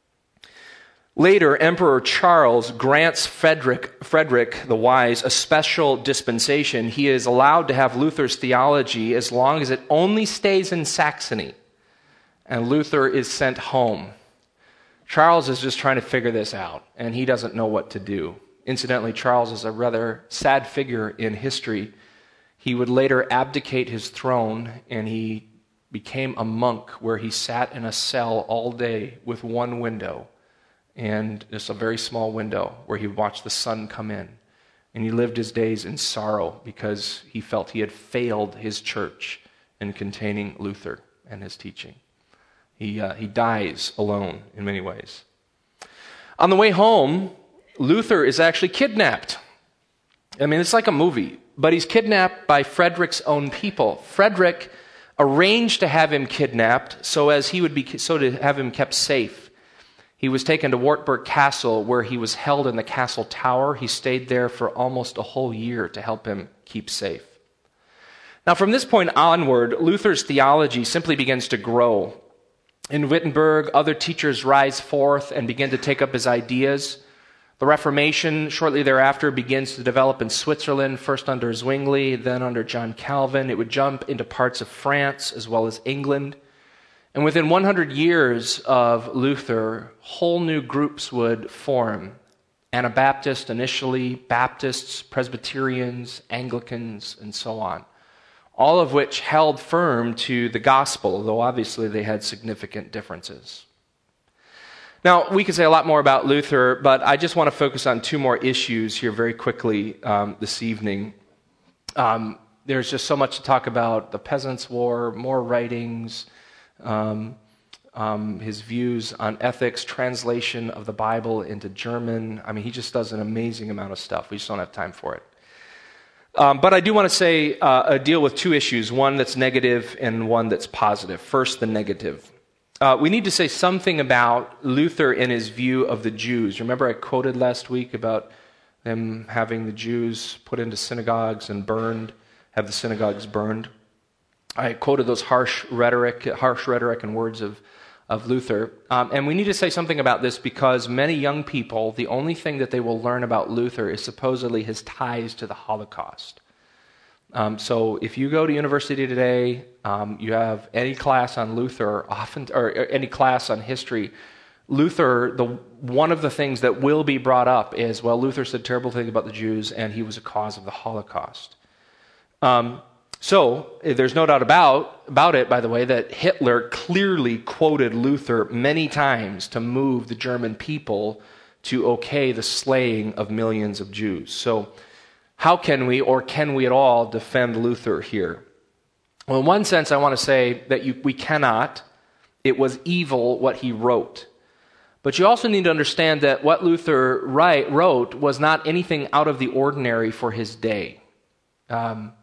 Later, Emperor Charles grants Frederick, Frederick the Wise a special dispensation. He is allowed to have Luther's theology as long as it only stays in Saxony. And Luther is sent home. Charles is just trying to figure this out, and he doesn't know what to do. Incidentally, Charles is a rather sad figure in history. He would later abdicate his throne, and he became a monk where he sat in a cell all day with one window, and just a very small window where he watched the sun come in. And he lived his days in sorrow because he felt he had failed his church in containing Luther and his teaching. He, uh, he dies alone in many ways. On the way home, Luther is actually kidnapped. I mean, it's like a movie, but he's kidnapped by Frederick's own people. Frederick arranged to have him kidnapped so as he would be so to have him kept safe. He was taken to Wartburg Castle, where he was held in the castle tower. He stayed there for almost a whole year to help him keep safe. Now, from this point onward, Luther's theology simply begins to grow. In Wittenberg, other teachers rise forth and begin to take up his ideas. The Reformation, shortly thereafter, begins to develop in Switzerland, first under Zwingli, then under John Calvin. It would jump into parts of France as well as England. And within one hundred years of Luther, whole new groups would form. Anabaptists initially, Baptists, Presbyterians, Anglicans, and so on. All of which held firm to the gospel, though obviously they had significant differences. Now, we could say a lot more about Luther, but I just want to focus on two more issues here very quickly um, this evening. Um, there's just so much to talk about: the Peasants' War, more writings, um, um, his views on ethics, translation of the Bible into German. I mean, he just does an amazing amount of stuff. We just don't have time for it. Um, but I do want to say, uh, uh, deal with two issues, one that's negative and one that's positive. First, the negative. Uh, we need to say something about Luther and his view of the Jews. Remember I quoted last week about them having the Jews put into synagogues and burned, have the synagogues burned. I quoted those harsh rhetoric, harsh rhetoric and words of, of Luther. Um, and we need to say something about this because many young people, the only thing that they will learn about Luther is supposedly his ties to the Holocaust. Um, so if you go to university today, um, you have any class on Luther, often, or, or any class on history, Luther, the one of the things that will be brought up is, well, Luther said terrible things about the Jews, and he was a cause of the Holocaust. Um, so there's no doubt about, about it, by the way, that Hitler clearly quoted Luther many times to move the German people to okay the slaying of millions of Jews. So how can we, or can we at all, defend Luther here? Well, in one sense, I want to say that you, we cannot. It was evil what he wrote. But you also need to understand that what Luther write, wrote was not anything out of the ordinary for his day. Um,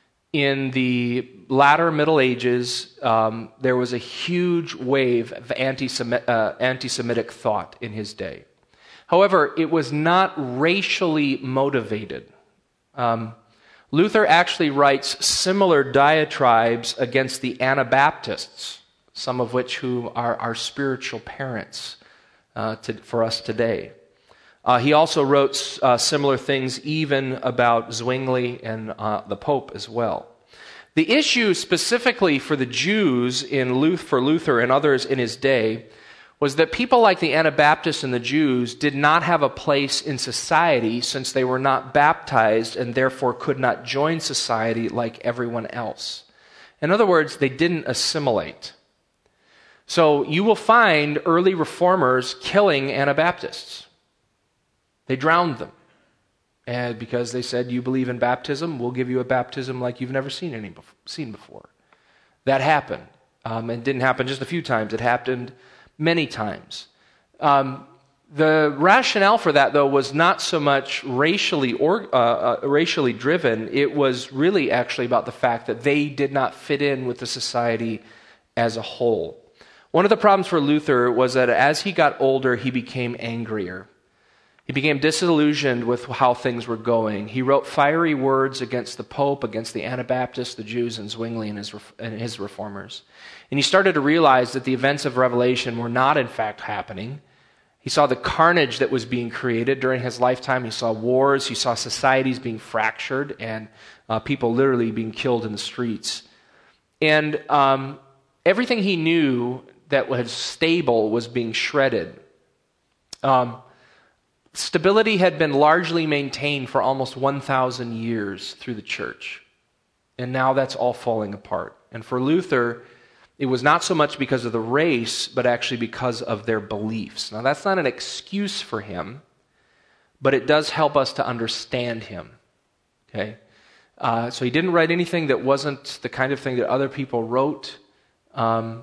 in the latter Middle Ages, um, there was a huge wave of anti-Semitic, uh, anti-Semitic thought in his day. However, it was not racially motivated. Um, Luther actually writes similar diatribes against the Anabaptists, some of which who are our spiritual parents uh, to, for us today. Uh, he also wrote uh, similar things even about Zwingli and uh, the Pope as well. The issue specifically for the Jews in Luther, for Luther and others in his day was that people like the Anabaptists and the Jews did not have a place in society since they were not baptized and therefore could not join society like everyone else. In other words, they didn't assimilate. So you will find early reformers killing Anabaptists. They drowned them. And because they said, you believe in baptism, we'll give you a baptism like you've never seen any seen before. That happened. Um, and it didn't happen just a few times. It happened many times. Um, the rationale for that, though, was not so much racially or uh, uh, racially driven. It was really actually about the fact that they did not fit in with the society as a whole. One of the problems for Luther was that as he got older, he became angrier. He became disillusioned with how things were going. He wrote fiery words against the Pope, against the Anabaptists, the Jews, and Zwingli and his, and his reformers. And he started to realize that the events of Revelation were not in fact happening. He saw the carnage that was being created during his lifetime. He saw wars. He saw societies being fractured and uh, people literally being killed in the streets. And um, everything he knew that was stable was being shredded. Um, stability had been largely maintained for almost one thousand years through the church. And now that's all falling apart. And for Luther, it was not so much because of the race, but actually because of their beliefs. Now, that's not an excuse for him, but it does help us to understand him. Okay? Uh, so he didn't write anything that wasn't the kind of thing that other people wrote. Um,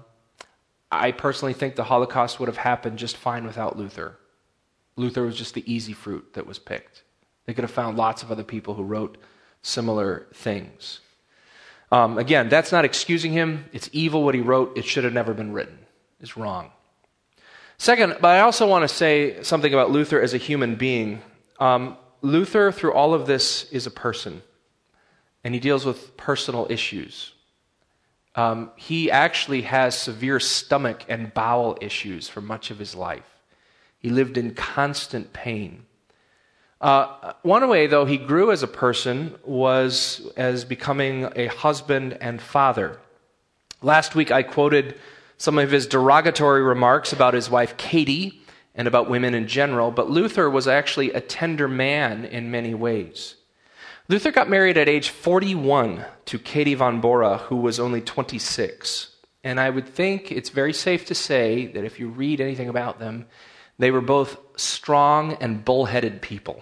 I personally think the Holocaust would have happened just fine without Luther. Luther was just the easy fruit that was picked. They could have found lots of other people who wrote similar things. Um, again, that's not excusing him. It's evil what he wrote. It should have never been written. It's wrong. Second, but I also want to say something about Luther as a human being. Um, Luther, through all of this, is a person. And he deals with personal issues. Um, he actually has severe stomach and bowel issues for much of his life. He lived in constant pain. Uh, one way, though, he grew as a person was as becoming a husband and father. Last week I quoted some of his derogatory remarks about his wife Katie and about women in general, but Luther was actually a tender man in many ways. Luther got married at age forty-one to Katie von Bora, who was only twenty-six. And I would think it's very safe to say that if you read anything about them, they were both strong and bullheaded people.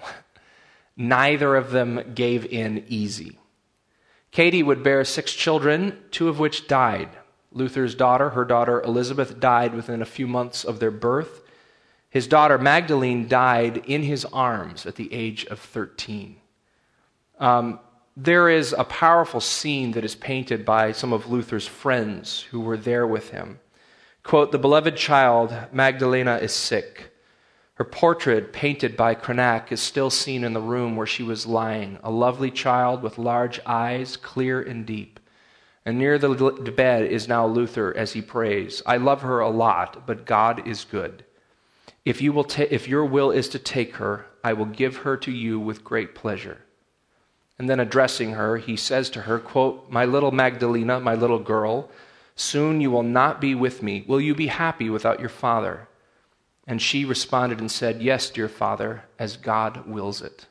Neither of them gave in easy. Katie would bear six children, two of which died. Luther's daughter, her daughter Elizabeth, died within a few months of their birth. His daughter Magdalene died in his arms at the age of thirteen. Um, there is a powerful scene that is painted by some of Luther's friends who were there with him. Quote, "The beloved child, Magdalena, is sick. Her portrait, painted by Cranach, is still seen in the room where she was lying, a lovely child with large eyes, clear and deep. And near the bed is now Luther as he prays. I love her a lot, but God is good. If you will ta- if your will is to take her, I will give her to you with great pleasure." And then addressing her, he says to her, quote, "My little Magdalena, my little girl, soon you will not be with me. Will you be happy without your father?" And she responded and said, "Yes, dear Father, as God wills it."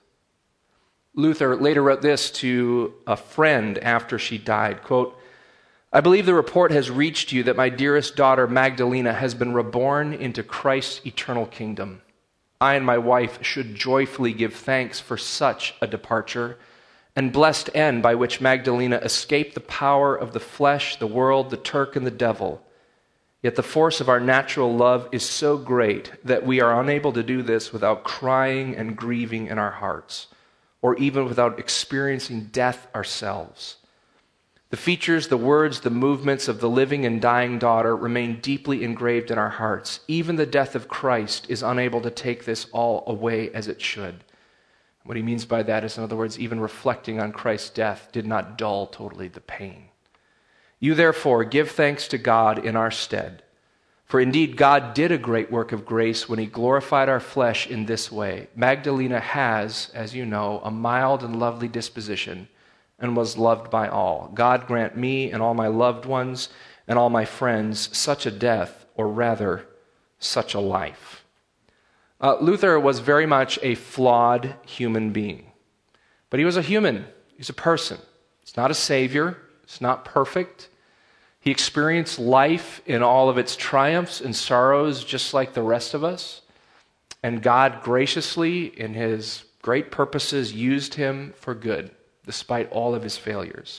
Luther later wrote this to a friend after she died, quote, "I believe the report has reached you that my dearest daughter Magdalena has been reborn into Christ's eternal kingdom. I and my wife should joyfully give thanks for such a departure and blessed end by which Magdalena escaped the power of the flesh, the world, the Turk, and the devil. Yet the force of our natural love is so great that we are unable to do this without crying and grieving in our hearts, or even without experiencing death ourselves. The features, the words, the movements of the living and dying daughter remain deeply engraved in our hearts. Even the death of Christ is unable to take this all away as it should." What he means by that is, in other words, even reflecting on Christ's death did not dull totally the pain. "You therefore give thanks to God in our stead. For indeed God did a great work of grace when he glorified our flesh in this way. Magdalena has, as you know, a mild and lovely disposition and was loved by all. God grant me and all my loved ones and all my friends such a death, or rather, such a life." Uh, Luther was very much a flawed human being. But he was a human. He's a person. He's not a savior. He's not perfect. He experienced life in all of its triumphs and sorrows just like the rest of us. And God graciously, in his great purposes, used him for good, despite all of his failures.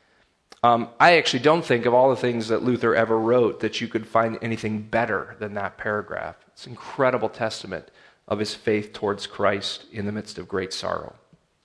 Um, I actually don't think of all the things that Luther ever wrote that you could find anything better than that paragraph. It's an incredible testament of his faith towards Christ in the midst of great sorrow.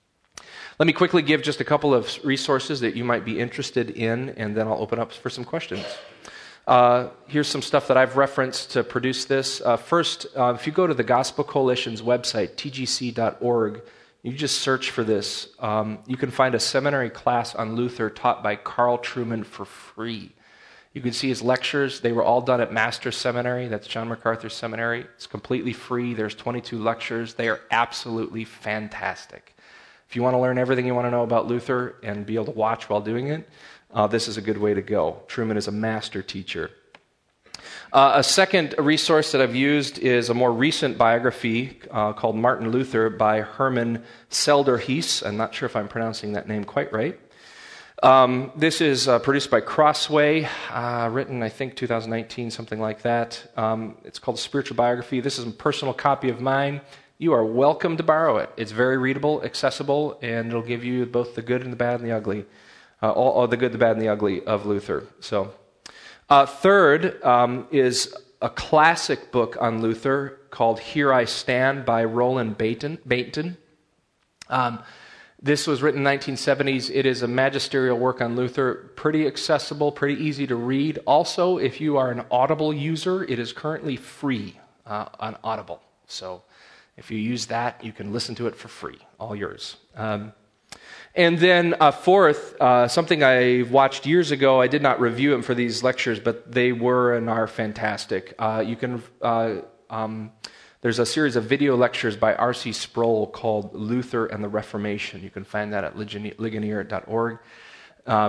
Let me quickly give just a couple of resources that you might be interested in, and then I'll open up for some questions. Uh, here's some stuff that I've referenced to produce this. Uh, first, uh, if you go to the Gospel Coalition's website, t g c dot org, you just search for this. Um, you can find a seminary class on Luther taught by Carl Trueman for free. You can see his lectures. They were all done at Master's Seminary. That's John MacArthur Seminary. It's completely free. There's twenty-two lectures. They are absolutely fantastic. If you want to learn everything you want to know about Luther and be able to watch while doing it, uh, this is a good way to go. Trueman is a master teacher. Uh, a second resource that I've used is a more recent biography uh, called Martin Luther by Herman Selderhies. I'm not sure if I'm pronouncing that name quite right. Um, this is uh, produced by Crossway, uh, written, I think, two thousand nineteen, something like that. Um, it's called Spiritual Biography. This is a personal copy of mine. You are welcome to borrow it. It's very readable, accessible, and it'll give you both the good and the bad and the ugly. Uh, all, all the good, the bad, and the ugly of Luther. So, uh, third um, is a classic book on Luther called Here I Stand by Roland Bainton. Bainton. Um, this was written in the nineteen seventies. It is a magisterial work on Luther, pretty accessible, pretty easy to read. Also, if you are an Audible user, it is currently free uh, on Audible. So, if you use that, you can listen to it for free, all yours. Um, and then uh, fourth, uh, something I watched years ago. I did not review them for these lectures, but they were and are fantastic. Uh, you can. Uh, um, there's a series of video lectures by R C Sproul called Luther and the Reformation. You can find that at ligonier dot org. Um,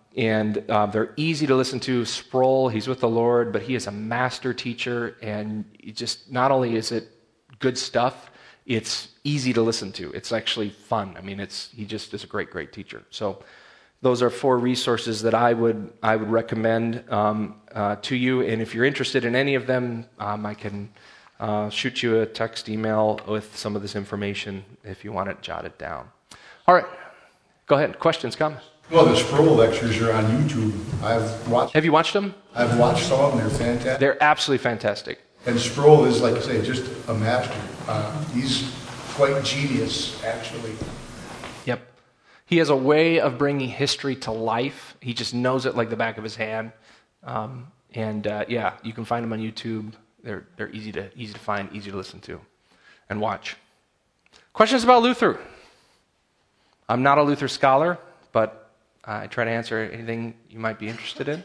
and uh, they're easy to listen to. Sproul, he's with the Lord, but he is a master teacher, and he just not only is it good stuff, it's easy to listen to. It's actually fun. I mean, it's he just is a great, great teacher. So those are four resources that I would I would recommend um, uh, to you. And if you're interested in any of them, um, I can uh, shoot you a text, email with some of this information if you want it jotted down. All right, go ahead. Questions, comments? Well, the Sproul lectures are on YouTube. I've watched. Have you watched them? I've watched some of them. They're fantastic. They're absolutely fantastic. And Sproul is, like I say, just a master. Uh, he's quite genius, actually. Yep. He has a way of bringing history to life. He just knows it like the back of his hand. Um, and uh, yeah, you can find them on YouTube. They're they're easy to easy to find, easy to listen to, and watch. Questions about Luther? I'm not a Luther scholar, but I try to answer anything you might be interested in.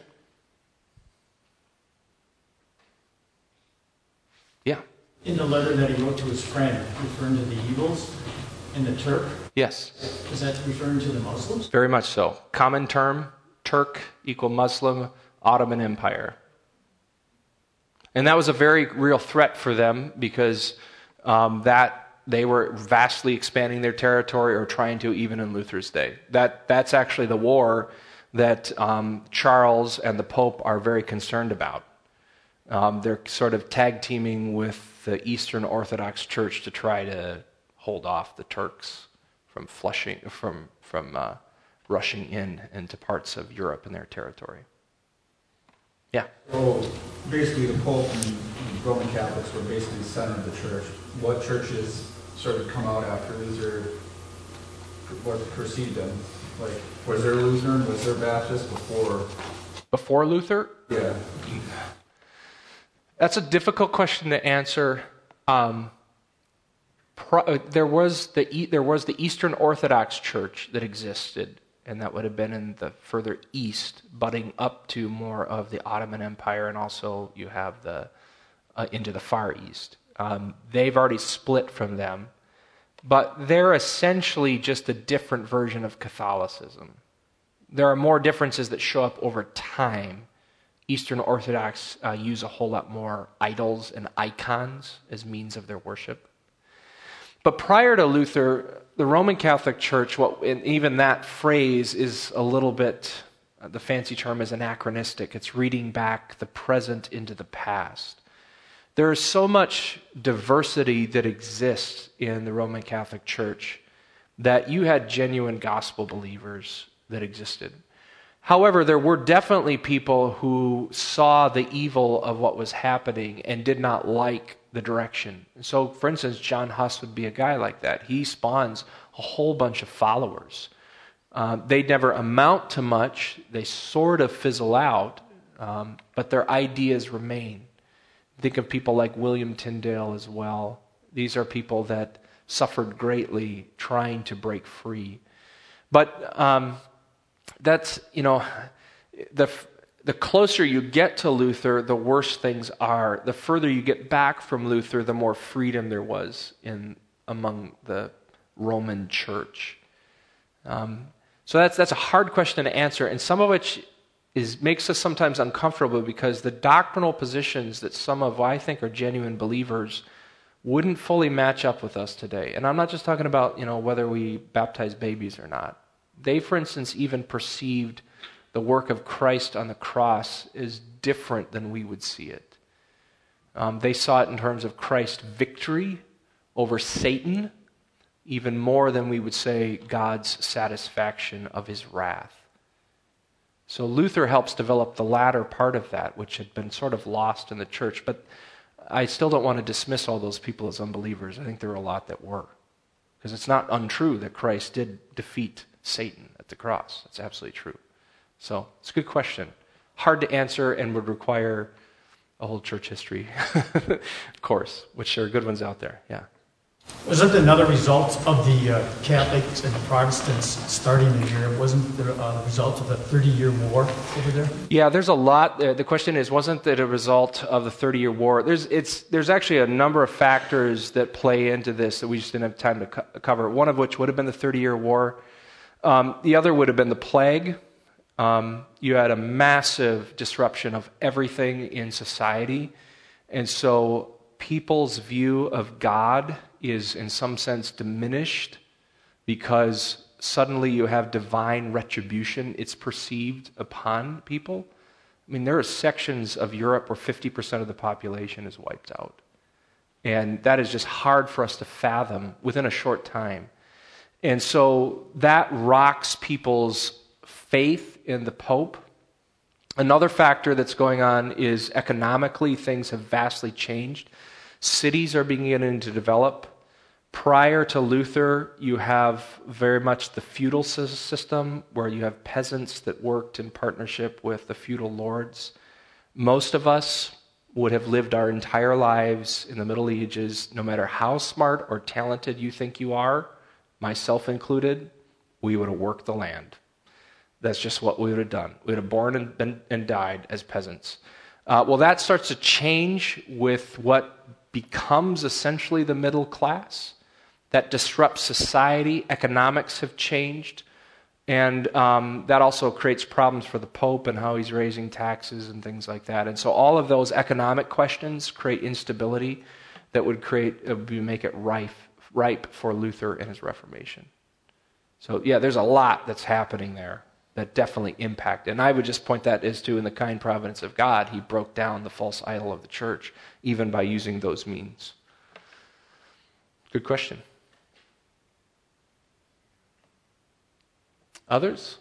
Yeah. In the letter that he wrote to his friend, referring to the evils in the Turk, Yes. is that referring to the Muslims? Very much so. Common term, Turk equal Muslim, Ottoman Empire. And that was a very real threat for them because um, that they were vastly expanding their territory, or trying to, even in Luther's day. That That's actually the war that um, Charles and the Pope are very concerned about. Um, they're sort of tag teaming with the Eastern Orthodox Church to try to hold off the Turks from flushing, from from uh, rushing in into parts of Europe and their territory. Yeah. So basically, the Pope and Roman Catholics were basically the center of the church. What churches sort of come out after Luther? What preceded them? Like, was there Lutheran? Was there Baptist before? Before Luther? Yeah. That's a difficult question to answer. Um, pro- there was the e- there was the Eastern Orthodox Church that existed, and that would have been in the further east, butting up to more of the Ottoman Empire, and also you have the uh, into the Far East. Um, they've already split from them, but they're essentially just a different version of Catholicism. There are more differences that show up over time. Eastern Orthodox uh, use a whole lot more idols and icons as means of their worship. But prior to Luther, the Roman Catholic Church, what, and even that phrase is a little bit, uh, the fancy term is anachronistic. It's reading back the present into the past. There is so much diversity that exists in the Roman Catholic Church that you had genuine gospel believers that existed. However, there were definitely people who saw the evil of what was happening and did not like the direction. So, for instance, John Huss would be a guy like that. He spawns a whole bunch of followers. Uh, they never amount to much. They sort of fizzle out, um, but their ideas remain. Think of people like William Tyndale as well. These are people that suffered greatly trying to break free. But um, that's, you know, the the closer you get to Luther, the worse things are. The further you get back from Luther, the more freedom there was in among the Roman Church. Um, so that's that's a hard question to answer, and some of which is makes us sometimes uncomfortable because the doctrinal positions that some of I think are genuine believers wouldn't fully match up with us today. And I'm not just talking about, you know, whether we baptize babies or not. They, for instance, even perceived the work of Christ on the cross as different than we would see it. Um, they saw it in terms of Christ's victory over Satan, even more than we would say God's satisfaction of his wrath. So Luther helps develop the latter part of that, which had been sort of lost in the church. But I still don't want to dismiss all those people as unbelievers. I think there were a lot that were. Because it's not untrue that Christ did defeat Satan at the cross. That's absolutely true. So it's a good question. Hard to answer and would require a whole church history course, which there are good ones out there. Yeah. Wasn't another result of the uh, Catholics and the Protestants starting the year, wasn't the uh, result of the thirty-year war over there? Yeah, there's a lot. Uh, the question is, wasn't it a result of the thirty-year war? There's it's there's actually a number of factors that play into this that we just didn't have time to co- cover, one of which would have been the thirty-year war. Um, the other would have been the plague. Um, you had a massive disruption of everything in society. And so people's view of God is in some sense diminished because suddenly you have divine retribution. It's perceived upon people. I mean, there are sections of Europe where fifty percent of the population is wiped out. And that is just hard for us to fathom within a short time. And so that rocks people's faith in the Pope. Another factor that's going on is economically, things have vastly changed. Cities are beginning to develop. Prior to Luther, you have very much the feudal system where you have peasants that worked in partnership with the feudal lords. Most of us would have lived our entire lives in the Middle Ages, no matter how smart or talented you think you are, myself included, we would have worked the land. That's just what we would have done. We would have born and, been, and died as peasants. Uh, well, that starts to change with what becomes essentially the middle class. That disrupts society. Economics have changed. And um, that also creates problems for the Pope and how he's raising taxes and things like that. And so all of those economic questions create instability that would create, uh, make it rife, ripe for Luther and his Reformation. So yeah, there's a lot that's happening there that definitely impact. And I would just point that as to, in the kind providence of God, he broke down the false idol of the church, even by using those means. Good question. Others?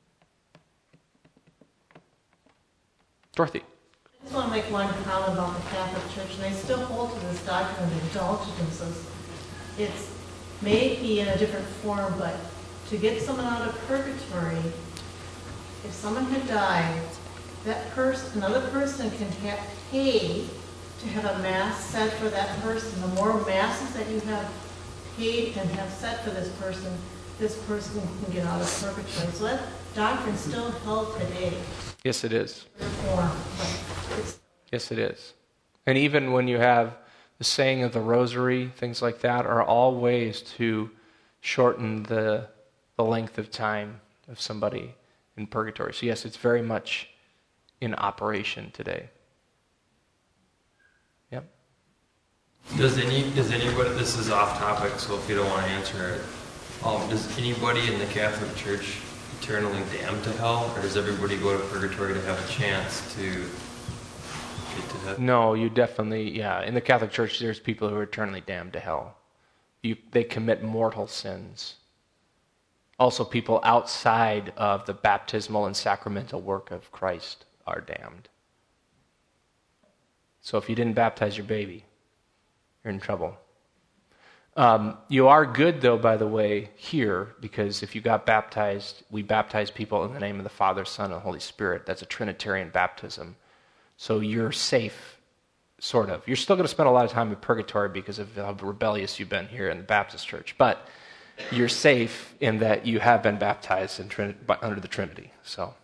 Dorothy. I just want to make one comment about the Catholic Church, and I still hold to this doctrine of indulgences. It's maybe in a different form, but to get someone out of purgatory, if someone had died, that person, another person can have paid to have a mass said for that person. The more masses that you have paid and have said for this person, this person can get out of purgatory. So that doctrine still held today. Yes, it is. Form, but it's Yes, it is. And even when you have the saying of the rosary, things like that are all ways to shorten the the length of time of somebody in purgatory. So yes, it's very much in operation today. Yep. Does any does anybody? This is off topic, so if you don't want to answer it, um, does anybody in the Catholic Church eternally damned to hell, or does everybody go to purgatory to have a chance to get to heaven? No, you definitely, yeah. In the Catholic Church, there's people who are eternally damned to hell. You, they commit mortal sins. Also, people outside of the baptismal and sacramental work of Christ are damned. So if you didn't baptize your baby, you're in trouble. Um, you are good, though, by the way, here, because if you got baptized, we baptize people in the name of the Father, Son, and Holy Spirit. That's a Trinitarian baptism. So you're safe, sort of. You're still going to spend a lot of time in purgatory because of how rebellious you've been here in the Baptist church. But you're safe in that you have been baptized in Trin- under the Trinity. So,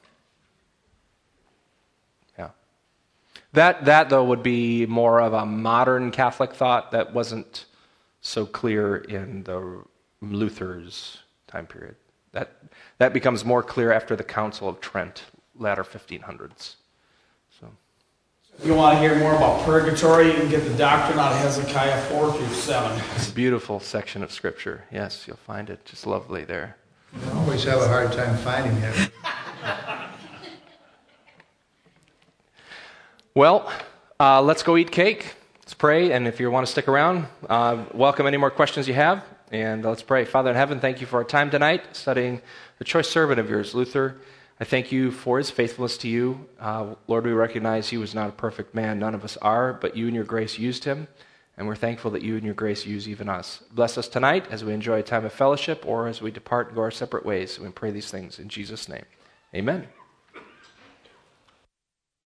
yeah. That, that, though, would be more of a modern Catholic thought that wasn't so clear in the Luther's time period. That that becomes more clear after the Council of Trent, latter fifteen hundreds. So, if you want to hear more about purgatory, you can get the doctrine out of Hezekiah four through seven. It's a beautiful section of Scripture. Yes, you'll find it just lovely there. I always have a hard time finding it. Well, uh, let's go eat cake. Let's pray, and if you want to stick around, uh, welcome any more questions you have, and let's pray. Father in heaven, thank you for our time tonight, studying the choice servant of yours, Luther. I thank you for his faithfulness to you. Uh, Lord, we recognize he was not a perfect man. None of us are, but you and your grace used him, and we're thankful that you and your grace use even us. Bless us tonight as we enjoy a time of fellowship or as we depart and go our separate ways. We pray these things in Jesus' name. Amen.